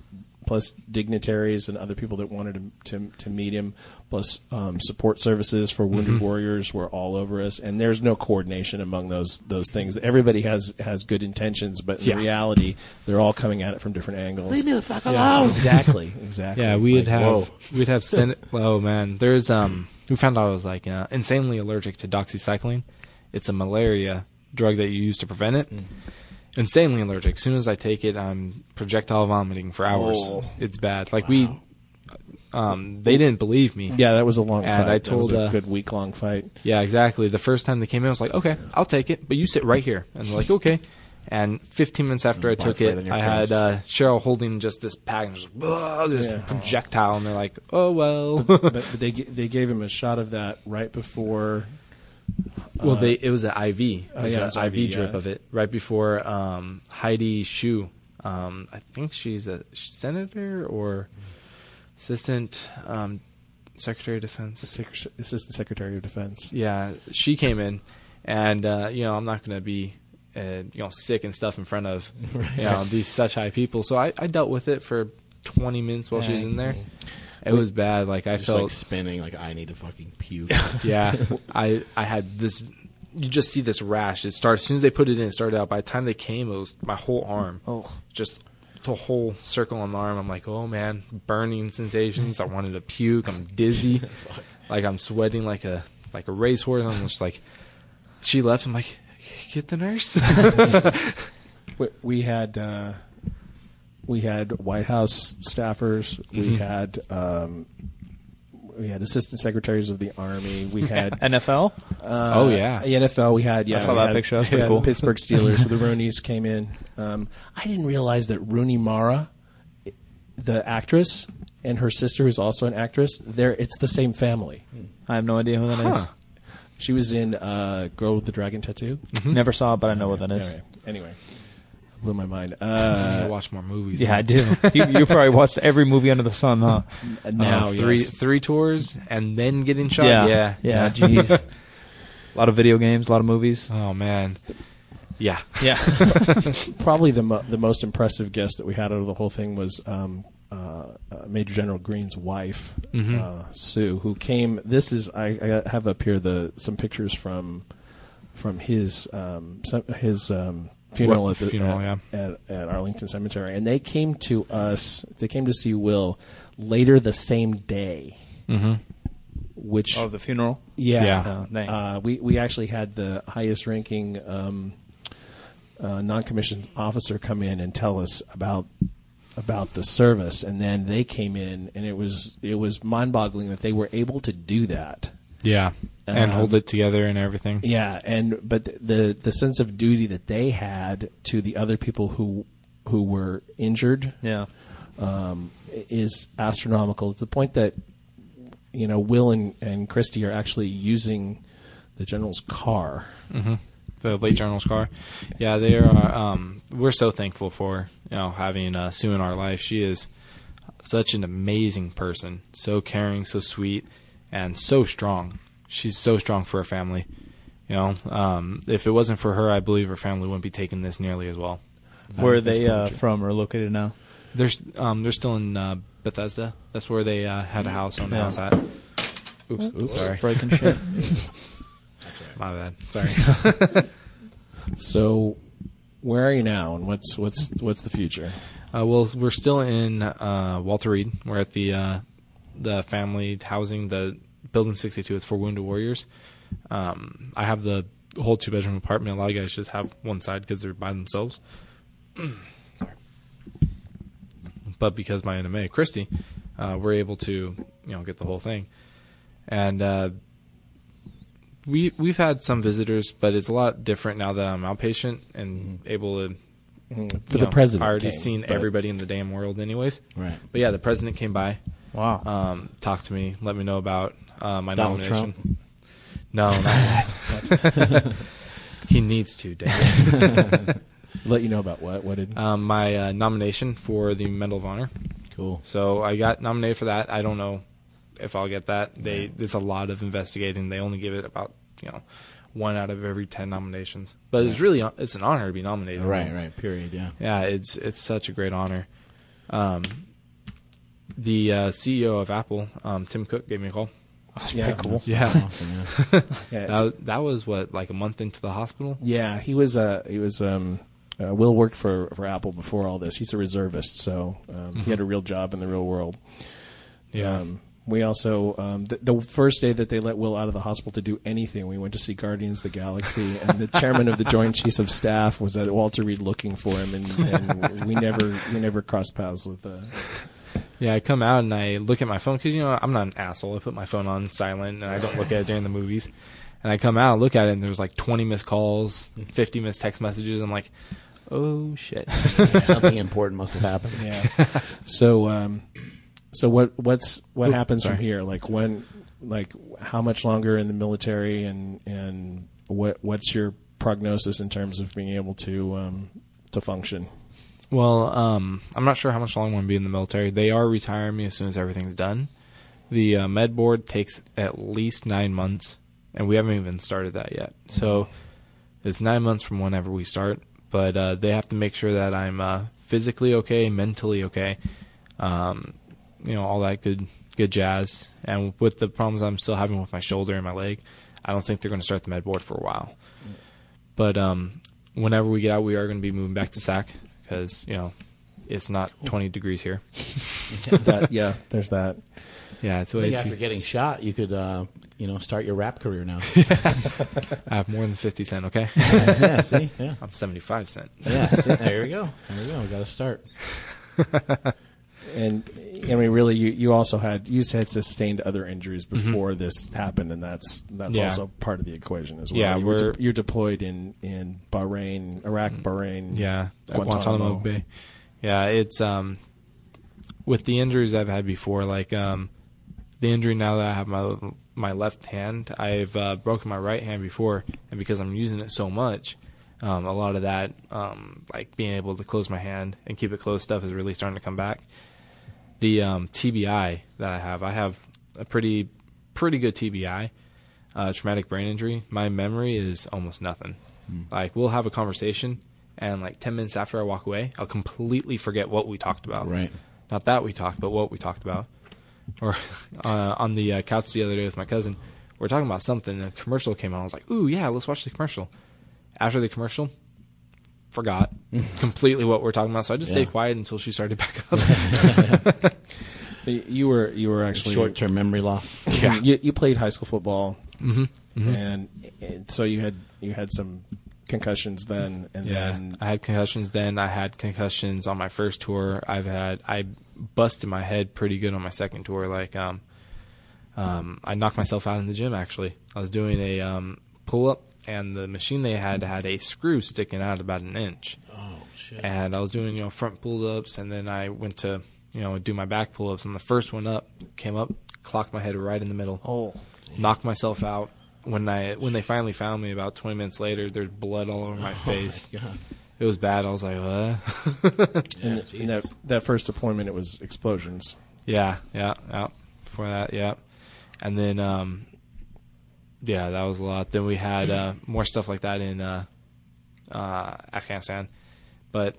plus dignitaries and other people that wanted to meet him, plus support services for wounded warriors were all over us. And there's no coordination among those things. Everybody has good intentions, but in reality, they're all coming at it from different angles. Leave me the fuck alone. Exactly. Yeah, we'd have oh man, there's we found out I was like insanely allergic to doxycycline. It's a malaria drug that you use to prevent it. Insanely allergic. As soon as I take it, I'm projectile vomiting for hours. It's bad. Like they didn't believe me. Yeah, that was a long fight. I told that was a good week-long fight. Yeah, exactly. The first time they came in, I was like, okay, I'll take it, but you sit right here. And they're like, okay. And 15 minutes after I took it, I had Cheryl holding just this pack and just projectile, and they're like, oh, well. but they gave him a shot of that right before. Well, it was an IV. It was an IV IV drip of it right before Heidi Shue. I think she's a senator or assistant secretary of defense. Assistant Secretary of Defense. Yeah, she came in, and I'm not going to be sick and stuff in front of these such high people. So I dealt with it for 20 minutes while she was in there. It was bad. Like I just felt like spinning. Like I need to fucking puke. Yeah, I had this. You just see this rash. It started as soon as they put it in. It started out. By the time they came, it was my whole arm. Just the whole circle on the arm. I'm like, oh man, burning sensations. I wanted to puke. I'm dizzy. Like I'm sweating like a racehorse. I'm just like. She left. I'm like, get the nurse. We had White House staffers. We had assistant secretaries of the Army. We had NFL. Oh yeah, the NFL. We had I saw that picture. That's pretty cool. Pittsburgh Steelers. So the Rooneys came in. I didn't realize that Rooney Mara, the actress, and her sister, who's also an actress, it's the same family. I have no idea who that is. She was in Girl with the Dragon Tattoo. Never saw it, but I know what that is. Anyway, blew my mind. You need to watch more movies. Yeah, I do. You probably watched every movie under the sun, huh? Now, three tours and then getting shot. Yeah. Jeez. A lot of video games, a lot of movies. Oh man. Yeah. Probably the most impressive guest that we had out of the whole thing was Major General Green's wife, Sue, who came. I have up here some pictures from his funeral at Arlington Cemetery, and they came to us. They came to see Will later the same day. Which the funeral? Yeah. We actually had the highest ranking non-commissioned officer come in and tell us about the service, and then they came in, and it was mind-boggling that they were able to do that. Yeah, and hold it together and everything. Yeah, but the sense of duty that they had to the other people who were injured, is astronomical, to the point that Will and Christy are actually using the general's car. The late general's car. Yeah, they are. We're so thankful for having Sue in our life. She is such an amazing person, so caring, so sweet, and so strong. She's so strong for her family. If it wasn't for her, I believe her family wouldn't be taking this nearly as well. Where are they from or located now? They're still in Bethesda. That's where they had a house on the house at. Oops, sorry. Breaking shit. My bad. Sorry. So, where are you now, and what's the future? Well, we're still in Walter Reed. We're at the family housing, the building 62. It's for wounded warriors. I have the whole 2-bedroom apartment. A lot of guys just have one side because they're by themselves. Sorry. But because my NMA, Christy, we're able to get the whole thing, and. We've had some visitors, but it's a lot different now that I'm outpatient and able to. But the president I already seen everybody in the damn world, anyways. Right. But yeah, the president came by. Wow. Talked to me, let me know about my Donald nomination. Trump? No, not that. He needs to, damn. Let you know about what? What did? My nomination for the Medal of Honor. Cool. So I got nominated for that. I don't know if I'll get that. It's a lot of investigating. They only give it about 1 out of every 10 nominations. But it's an honor to be nominated. Right. Period. Yeah. Yeah, it's such a great honor. the CEO of Apple, Tim Cook, gave me a call. That's Yeah. pretty cool. Yeah, Awesome, yeah. Yeah, that was what, like a month into the hospital. yeah, he was. Will worked for Apple before all this. He's a reservist, so he had a real job in the real world. Yeah. We also the first day that they let Will out of the hospital to do anything, we went to see Guardians of the Galaxy, and the chairman of the Joint Chiefs of Staff was at Walter Reed looking for him, and we never crossed paths with. Yeah, I come out and I look at my phone because, I'm not an asshole. I put my phone on silent and I don't look at it during the movies. And I come out and look at it and there's like 20 missed calls, 50 missed text messages. I'm like, oh, shit. Something important must have happened. Yeah. So what happens sorry. from here? How much longer in the military, and what's your prognosis in terms of being able to function? Well, I'm not sure how much longer I'm going to be in the military. They are retiring me as soon as everything's done. The med board takes at least 9 months, and we haven't even started that yet. So it's 9 months from whenever we start, but they have to make sure that I'm physically okay, mentally okay, all that good jazz. And with the problems I'm still having with my shoulder and my leg, I don't think they're going to start the med board for a while. But whenever we get out, we are going to be moving back to SAC. Because, it's not 20 degrees here. There's that. Yeah, it's I way think after too... getting shot, you could, start your rap career now. I have more than 50 cent, okay? Yeah, see? Yeah. I'm 75 cent. Yeah, see? There we go. We got to start. And I mean, really, you also had sustained other injuries before this happened, and that's Yeah. also part of the equation as well. Yeah, you're deployed in Bahrain, Iraq, Bahrain. Yeah, at Guantanamo. Bay. Yeah, it's with the injuries I've had before, like the injury now that I have my left hand, I've broken my right hand before, and because I'm using it so much, a lot of that, like being able to close my hand and keep it closed stuff is really starting to come back. The TBI that I have a pretty good TBI, traumatic brain injury. My memory is almost nothing. Like, we'll have a conversation, and like 10 minutes after I walk away, I'll completely forget what we talked about. Right. Not that we talked, but what we talked about. Or on the couch the other day with my cousin, we're talking about something, and a commercial came on. I was like, ooh, yeah, let's watch the commercial. After the commercial, forgot completely what we're talking about, so I just stayed quiet until she started back up. You were actually Short-term memory loss. Yeah. You played high school football, and so you had some concussions then, and then I had concussions then. I had concussions on my first tour. I busted my head pretty good on my second tour. Like, I knocked myself out in the gym, actually. I was doing a pull-up, and the machine they had a screw sticking out about an inch. Oh, shit. And I was doing, front pull-ups, and then I went to, do my back pull-ups, and the first one came up, clocked my head right in the middle. Oh, Knocked myself out. When they finally found me about 20 minutes later, there's blood all over my face. My God. It was bad. I was like, what? in that first deployment, it was explosions. Yeah. Before that, yeah. And then, that was a lot. Then we had more stuff like that in Afghanistan. But,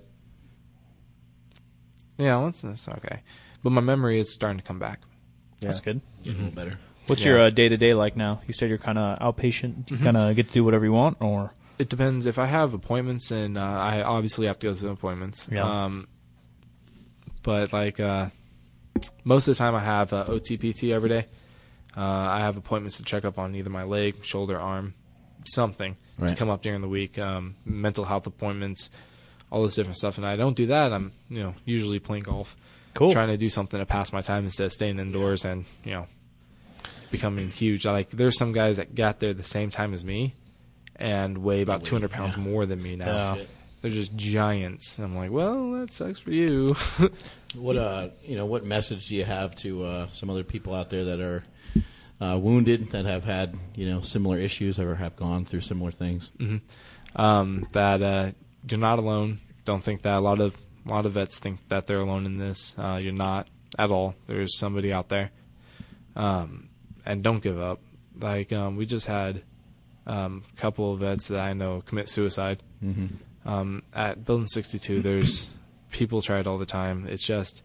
once it's okay. But my memory is starting to come back. that's good. Getting a little better. What's Yeah. your day-to-day like now? You said you're kind of outpatient. You kind of get to do whatever you want, or? It depends. If I have appointments, and I obviously have to go to the appointments. Yeah. But like most of the time, I have OTPT every day. I have appointments to check up on either my leg, shoulder, arm, something to Right. come up during the week. Mental health appointments, all this different stuff. And I don't do that. I'm usually playing golf, Cool. trying to do something to pass my time instead of staying indoors and becoming huge. There's some guys that got there the same time as me and weigh about 200 pounds more than me now. Yeah. They're just giants. And I'm like, well, that sucks for you. What message do you have to some other people out there that are wounded, that have had similar issues, or have gone through similar things? That you're not alone. Don't think that. A lot of vets think that they're alone in this. You're not at all. There's somebody out there. And don't give up. Like, we just had a couple of vets that I know commit suicide. At Building 62, there's people try it all the time. It's just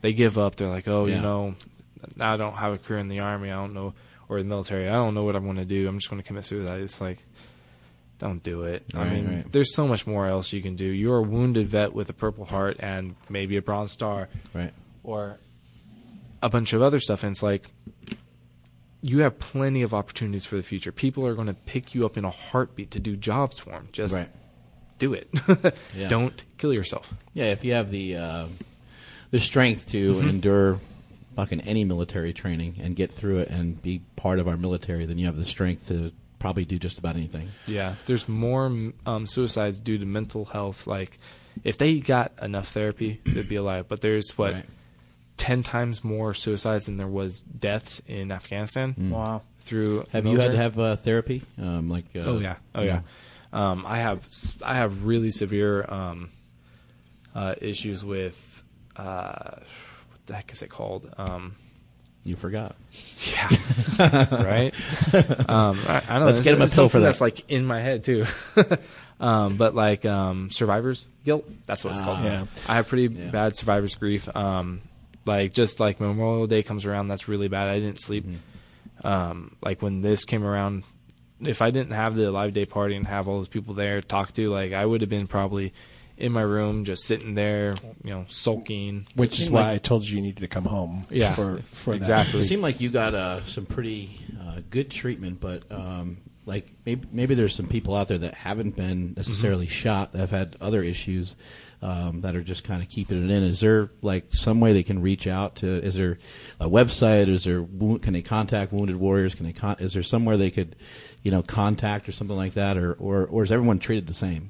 they give up. They're like, oh, Yeah. you know, I don't have a career in the Army. I don't know, or the military. I don't know what I want to do. I'm just going to commit suicide. It's like, don't do it. I Right, mean, right. there's so much more else you can do. You're a wounded vet with a Purple Heart and maybe a Bronze Star Right. or a bunch of other stuff. And it's like, you have plenty of opportunities for the future. People are going to pick you up in a heartbeat to do jobs for them. Just Right. do it. Yeah. Don't kill yourself. Yeah, if you have the strength to endure fucking any military training and get through it and be part of our military, then you have the strength to probably do just about anything. Yeah, there's more suicides due to mental health. Like, if they got enough therapy, they'd be alive. But there's, Right. 10 times more suicides than there was deaths in Afghanistan Wow. through Have you had military. to have therapy? Oh yeah. I have really severe issues with what the heck is it called? You forgot. Yeah, right. I don't know. Let's get him a it's pill for something that. that's like in my head too. But like survivor's guilt. That's what it's called. Yeah. I have pretty Yeah. bad survivor's grief. Like just like Memorial Day comes around, that's really bad. I didn't sleep. Like when this came around, if I didn't have the Live Day party and have all those people there to talk to, like I would have been probably in my room just sitting there, sulking. Which is why I told you needed to come home. Yeah, for exactly. It seemed like you got some pretty good treatment, but like maybe there's some people out there that haven't been necessarily shot that have had other issues that are just kind of keeping it in. Is there like some way they can reach out to? Is there a website? Is there can they contact Wounded Warriors? Can they is there somewhere they could contact or something like that, or is everyone treated the same?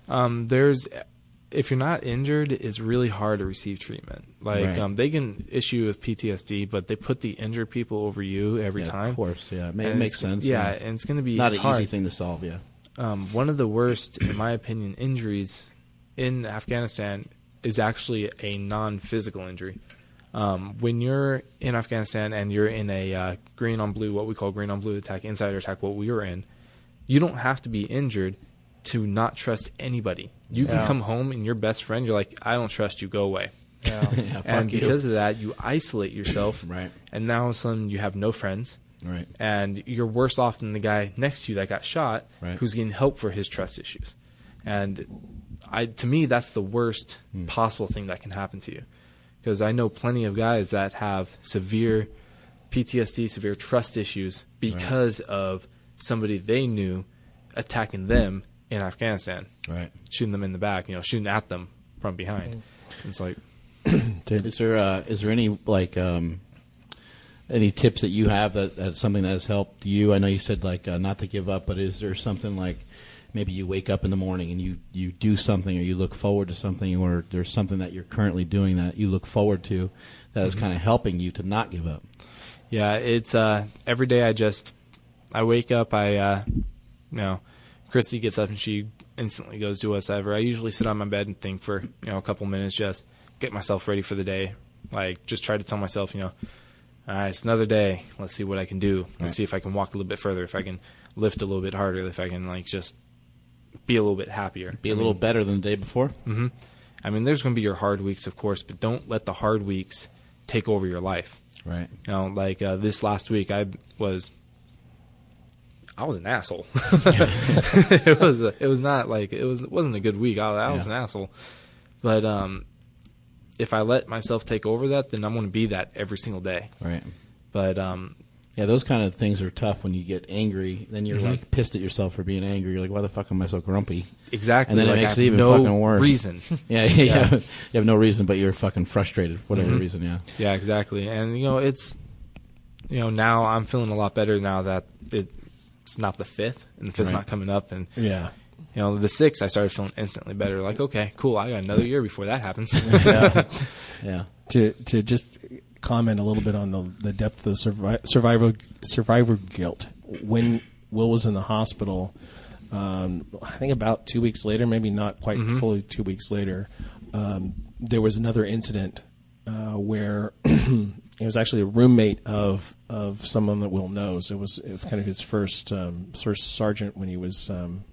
If you're not injured, it's really hard to receive treatment. Like Right. they can issue with PTSD, but they put the injured people over you every time. Of course, yeah, it And makes it's- sense. Yeah, and it's going to be not an hard. easy thing to solve. Yeah, One of the worst, in my opinion, injuries in Afghanistan is actually a non-physical injury. When you're in Afghanistan and you're in a green on blue, what we call green on blue attack, insider attack, what we were in, you don't have to be injured to not trust anybody. You can come home and your best friend, you're like, I don't trust you, go away. Yeah. yeah, fuck And you. because of that, you isolate yourself. Right. And now all of a sudden you have no friends. Right. And you're worse off than the guy next to you that got shot, Right. who's getting help for his trust issues. And to me, that's the worst possible thing that can happen to you. Because I know plenty of guys that have severe PTSD, severe trust issues because of somebody they knew attacking them in Afghanistan, Right. shooting them in the back, shooting at them from behind. It's like, Is there any like any tips that you have that's something that has helped you? I know you said like not to give up, but is there something like maybe you wake up in the morning and you do something, or you look forward to something, or there's something that you're currently doing that you look forward to that is kind of helping you to not give up? yeah, it's every day I wake up, Christy gets up and she instantly goes do whatever. I usually sit on my bed and think for, a couple minutes, just get myself ready for the day. Like, just try to tell myself, all right, it's another day. Let's see what I can do. Let's see if I can walk a little bit further, if I can lift a little bit harder, if I can, just be a little bit happier. Be a little better than the day before. I mean, there's going to be your hard weeks, of course, but don't let the hard weeks take over your life. Right. This last week, I was an asshole. It wasn't a good week. I was an asshole. But if I let myself take over that, then I'm going to be that every single day. Right. But Yeah, those kind of things are tough when you get angry. Then you're like pissed at yourself for being angry. You're like, why the fuck am I so grumpy? exactly, And then it like, makes I it have even no fucking worse. reason. Yeah, you have no reason, but you're fucking frustrated for whatever reason. Yeah. Yeah, exactly. And it's now I'm feeling a lot better now that it's not the 5th, and the 5th's Right. not coming up, and Yeah. the 6th I started feeling instantly better. Like, okay, cool, I got another year before that happens. Yeah. To just comment a little bit on the depth of the survivor guilt. When Will was in the hospital, I think about 2 weeks later, maybe not quite fully 2 weeks later, there was another incident where it was actually a roommate of someone that Will knows. It was kind of his first sergeant when he was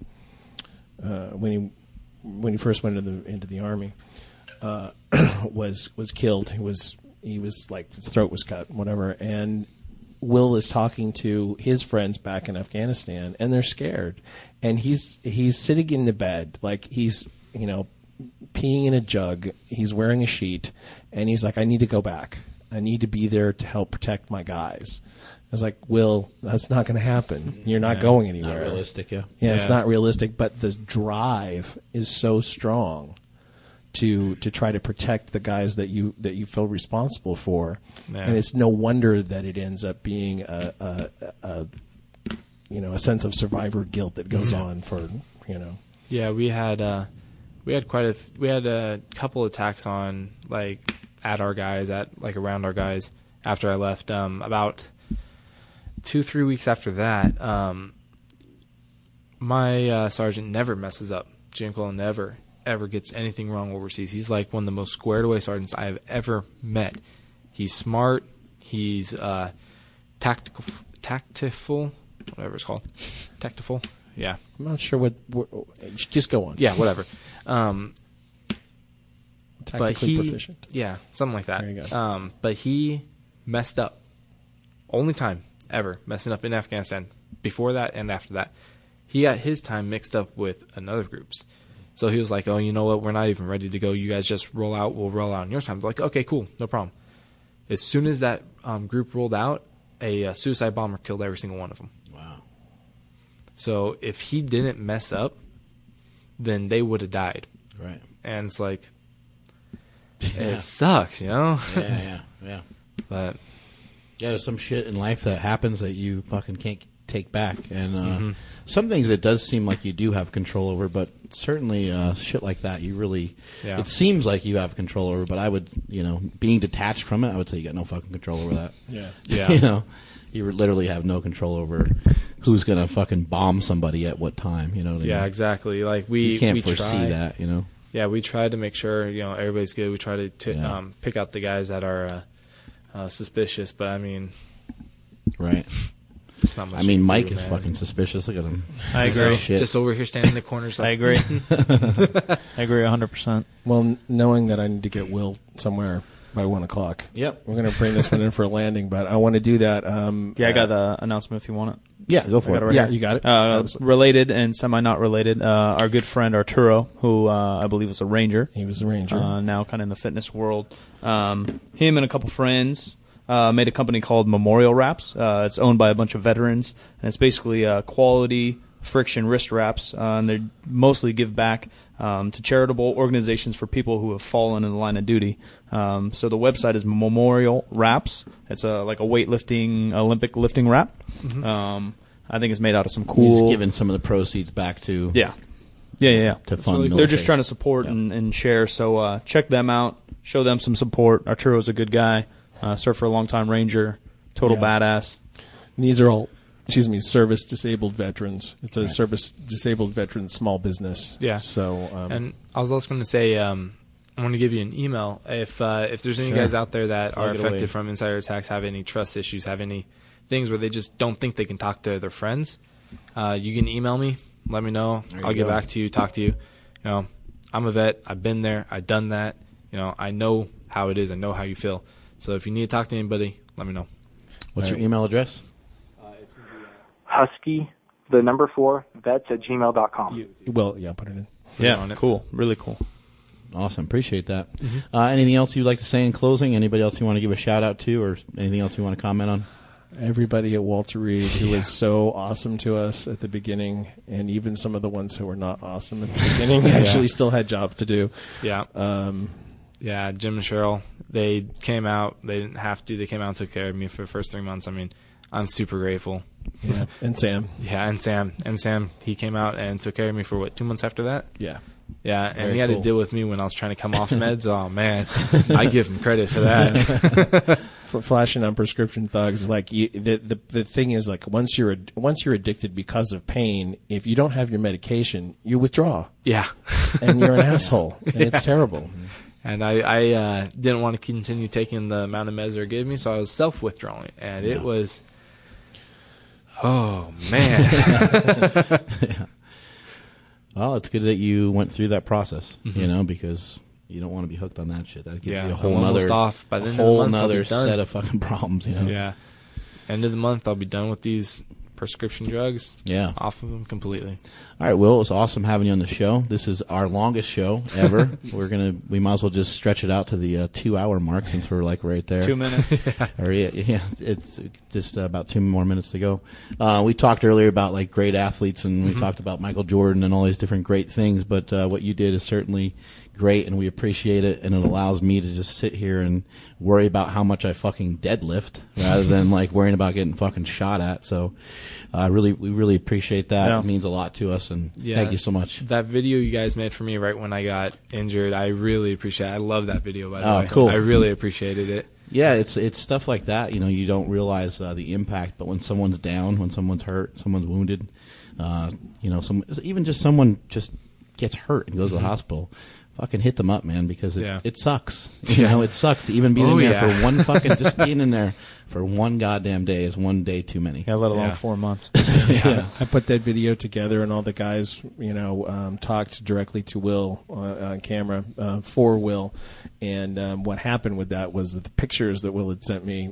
when he first went into the Army. Was killed. He was He was like, his throat was cut, whatever. And Will is talking to his friends back in Afghanistan, and they're scared. And he's sitting in the bed, like he's, peeing in a jug. He's wearing a sheet, and he's like, I need to go back. I need to be there to help protect my guys. I was like, Will, that's not going to happen. You're not going anywhere. Not realistic, yeah. Yeah, it's not realistic, but the drive is so strong to try to protect the guys that you feel responsible for, and it's no wonder that it ends up being a sense of survivor guilt that goes on for. Yeah, we had a couple attacks on at our guys around our guys after I left. About 2-3 weeks after that, my sergeant never messes up. Jim Cullen never ever gets anything wrong overseas. He's like one of the most squared away sergeants I have ever met. He's smart. He's tactful, whatever it's called. Tactful. Yeah. I'm not sure what just go on. Yeah, whatever. Tactically proficient. Yeah, something like that. There you go. But he messed up. Only time ever messing up in Afghanistan. Before that and after that, he got his time mixed up with another group's. So he was like, oh, you know what? We're not even ready to go. You guys just roll out. We'll roll out in your time. Like, okay, cool. No problem. As soon as that group rolled out, a suicide bomber killed every single one of them. Wow. So if he didn't mess up, then they would have died. Right. And it's like, it sucks, Yeah. But yeah, there's some shit in life that happens that you fucking can't take back, and some things it does seem like you do have control over, but certainly shit like that you really it seems like you have control over, but I would, being detached from it, I would say you got no fucking control over that. Yeah. You literally have no control over who's gonna fucking bomb somebody at what time, what I mean? Yeah, exactly. Like we can't foresee that, Yeah, we try to make sure everybody's good. We try to pick out the guys that are suspicious, but I mean, right. Not much Mike is fucking suspicious. Look at him. I agree. Just over here standing in the corners. I agree. I agree 100%. Well, knowing that I need to get Will somewhere by 1:00. Yep. We're going to bring this one in for a landing, but I want to do that. I got the announcement if you want it. Yeah, go for it. Yeah, you got it. Related and semi-not related, our good friend Arturo, who I believe was a Ranger. He was a Ranger. Now kind of in the fitness world. Him and a couple friends made a company called Memorial Wraps. It's owned by a bunch of veterans, and it's basically quality friction wrist wraps, and they mostly give back to charitable organizations for people who have fallen in the line of duty. So the website is Memorial Wraps. It's like a weightlifting, Olympic lifting wrap. Mm-hmm. I think it's made out of some cool... He's giving some of the proceeds back to... Yeah. To fund military. They're just trying to support and share, so check them out. Show them some support. Arturo's a good guy. Served for a long time, Ranger, total badass. And these are all, service-disabled veterans. It's a service-disabled veteran small business. Yeah. So, and I was also going to say, I want to give you an email. If there's any guys out there that are affected from insider attacks, have any trust issues, have any things where they just don't think they can talk to their friends, you can email me. Let me know. I'll get back to you, talk to you. I'm a vet. I've been there. I've done that. I know how it is. I know how you feel. So if you need to talk to anybody, let me know. What's your email address? It's going to be Husky, the number 4, vets@gmail.com. Put it in. Yeah, cool. Really cool. Awesome. Appreciate that. Mm-hmm. Anything else you'd like to say in closing? Anybody else you want to give a shout-out to, or anything else you want to comment on? Everybody at Walter Reed who was so awesome to us at the beginning, and even some of the ones who were not awesome at the beginning actually still had jobs to do. Yeah. Yeah, Jim and Cheryl, they came out. They didn't have to. They came out and took care of me for the first 3 months. I'm super grateful. Yeah, and Sam. Yeah, and Sam, he came out and took care of me for 2 months after that? Yeah. Yeah, and he had to deal with me when I was trying to come off meds. Oh, man. I give him credit for that. For flashing on prescription thugs, the thing is, once you're addicted because of pain, if you don't have your medication, you withdraw. Yeah. And you're an asshole. And it's terrible. And I didn't want to continue taking the amount of meds they gave me, so I was self-withdrawing. And it was, oh, man. Well, it's good that you went through that process, because You don't want to be hooked on that shit. That gives Yeah, you a whole I'm almost nother off. By the end of the whole month, I'll be nother done. set of fucking problems. You know? Yeah. End of the month, I'll be done with these prescription drugs. Yeah. Off of them completely. All right, Will, it was awesome having you on the show. This is our longest show ever. We might as well just stretch it out to the 2-hour mark since we're like right there. 2 minutes. Or yeah, it's just about 2 more minutes to go. We talked earlier about like great athletes, and we talked about Michael Jordan and all these different great things. But what you did is certainly great, and we appreciate it. And it allows me to just sit here and worry about how much I fucking deadlift rather than like worrying about getting fucking shot at. So, we really appreciate that. Yeah. It means a lot to us, and Yeah. thank you so much. That video you guys made for me right when I got injured, I really appreciate it. I love that video, by the way. Cool. I really appreciated it. Yeah, it's stuff like that. You know, you don't realize the impact, but when someone's down, when someone's hurt, someone's wounded, even just someone just gets hurt and goes to the hospital, fucking hit them up, man, because it sucks. You know, it sucks to even be in there for one fucking just being in there for one goddamn day is one day too many. Yeah, let alone Yeah. 4 months. Yeah, I put that video together, and all the guys, talked directly to Will on camera for Will. And what happened with that was that the pictures that Will had sent me,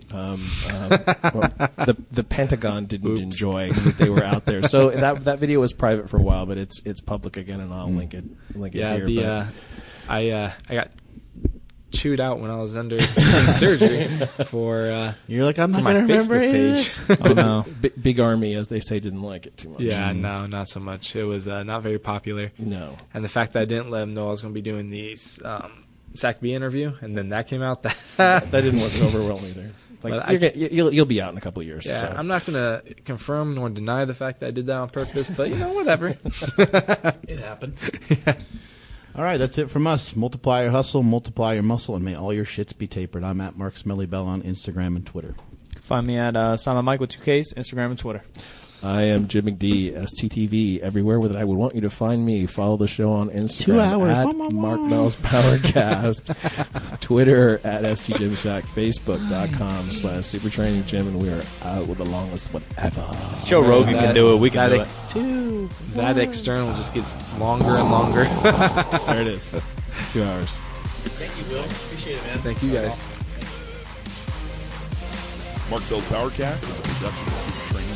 the Pentagon didn't enjoy that they were out there. So that video was private for a while, but it's public again, and I'll link it Yeah, here. I got chewed out when I was under surgery for You're like, I'm not my going to remember Facebook any of page. this. Oh, no. Big Army, as they say, didn't like it too much. Yeah, no, not so much. It was not very popular. No. And the fact that I didn't let him know I was going to be doing the SAC B interview, and then that came out, That didn't work over well either. But You'll be out in a couple of years. yeah, so. I'm not going to confirm nor deny the fact that I did that on purpose, but whatever. It happened. All right, that's it from us. Multiply your hustle, multiply your muscle, and may all your shits be tapered. I'm at Mark Smelly Bell on Instagram and Twitter. Find me at Silent Mike with 2Ks, Instagram and Twitter. I am Jim McD, STTV, everywhere that I would want you to find me. Follow the show on Instagram 2 hours. at Mark Bell's Powercast, Twitter at STJimSack, Facebook.com/SuperTrainingGym, and we are out with the longest one ever. Joe Rogan can do it. We can do it. That external just gets longer and longer. There it is. 2 hours. Thank you, Will. Appreciate it, man. Thank you, guys. Mark Bell's Powercast is a production of Super Training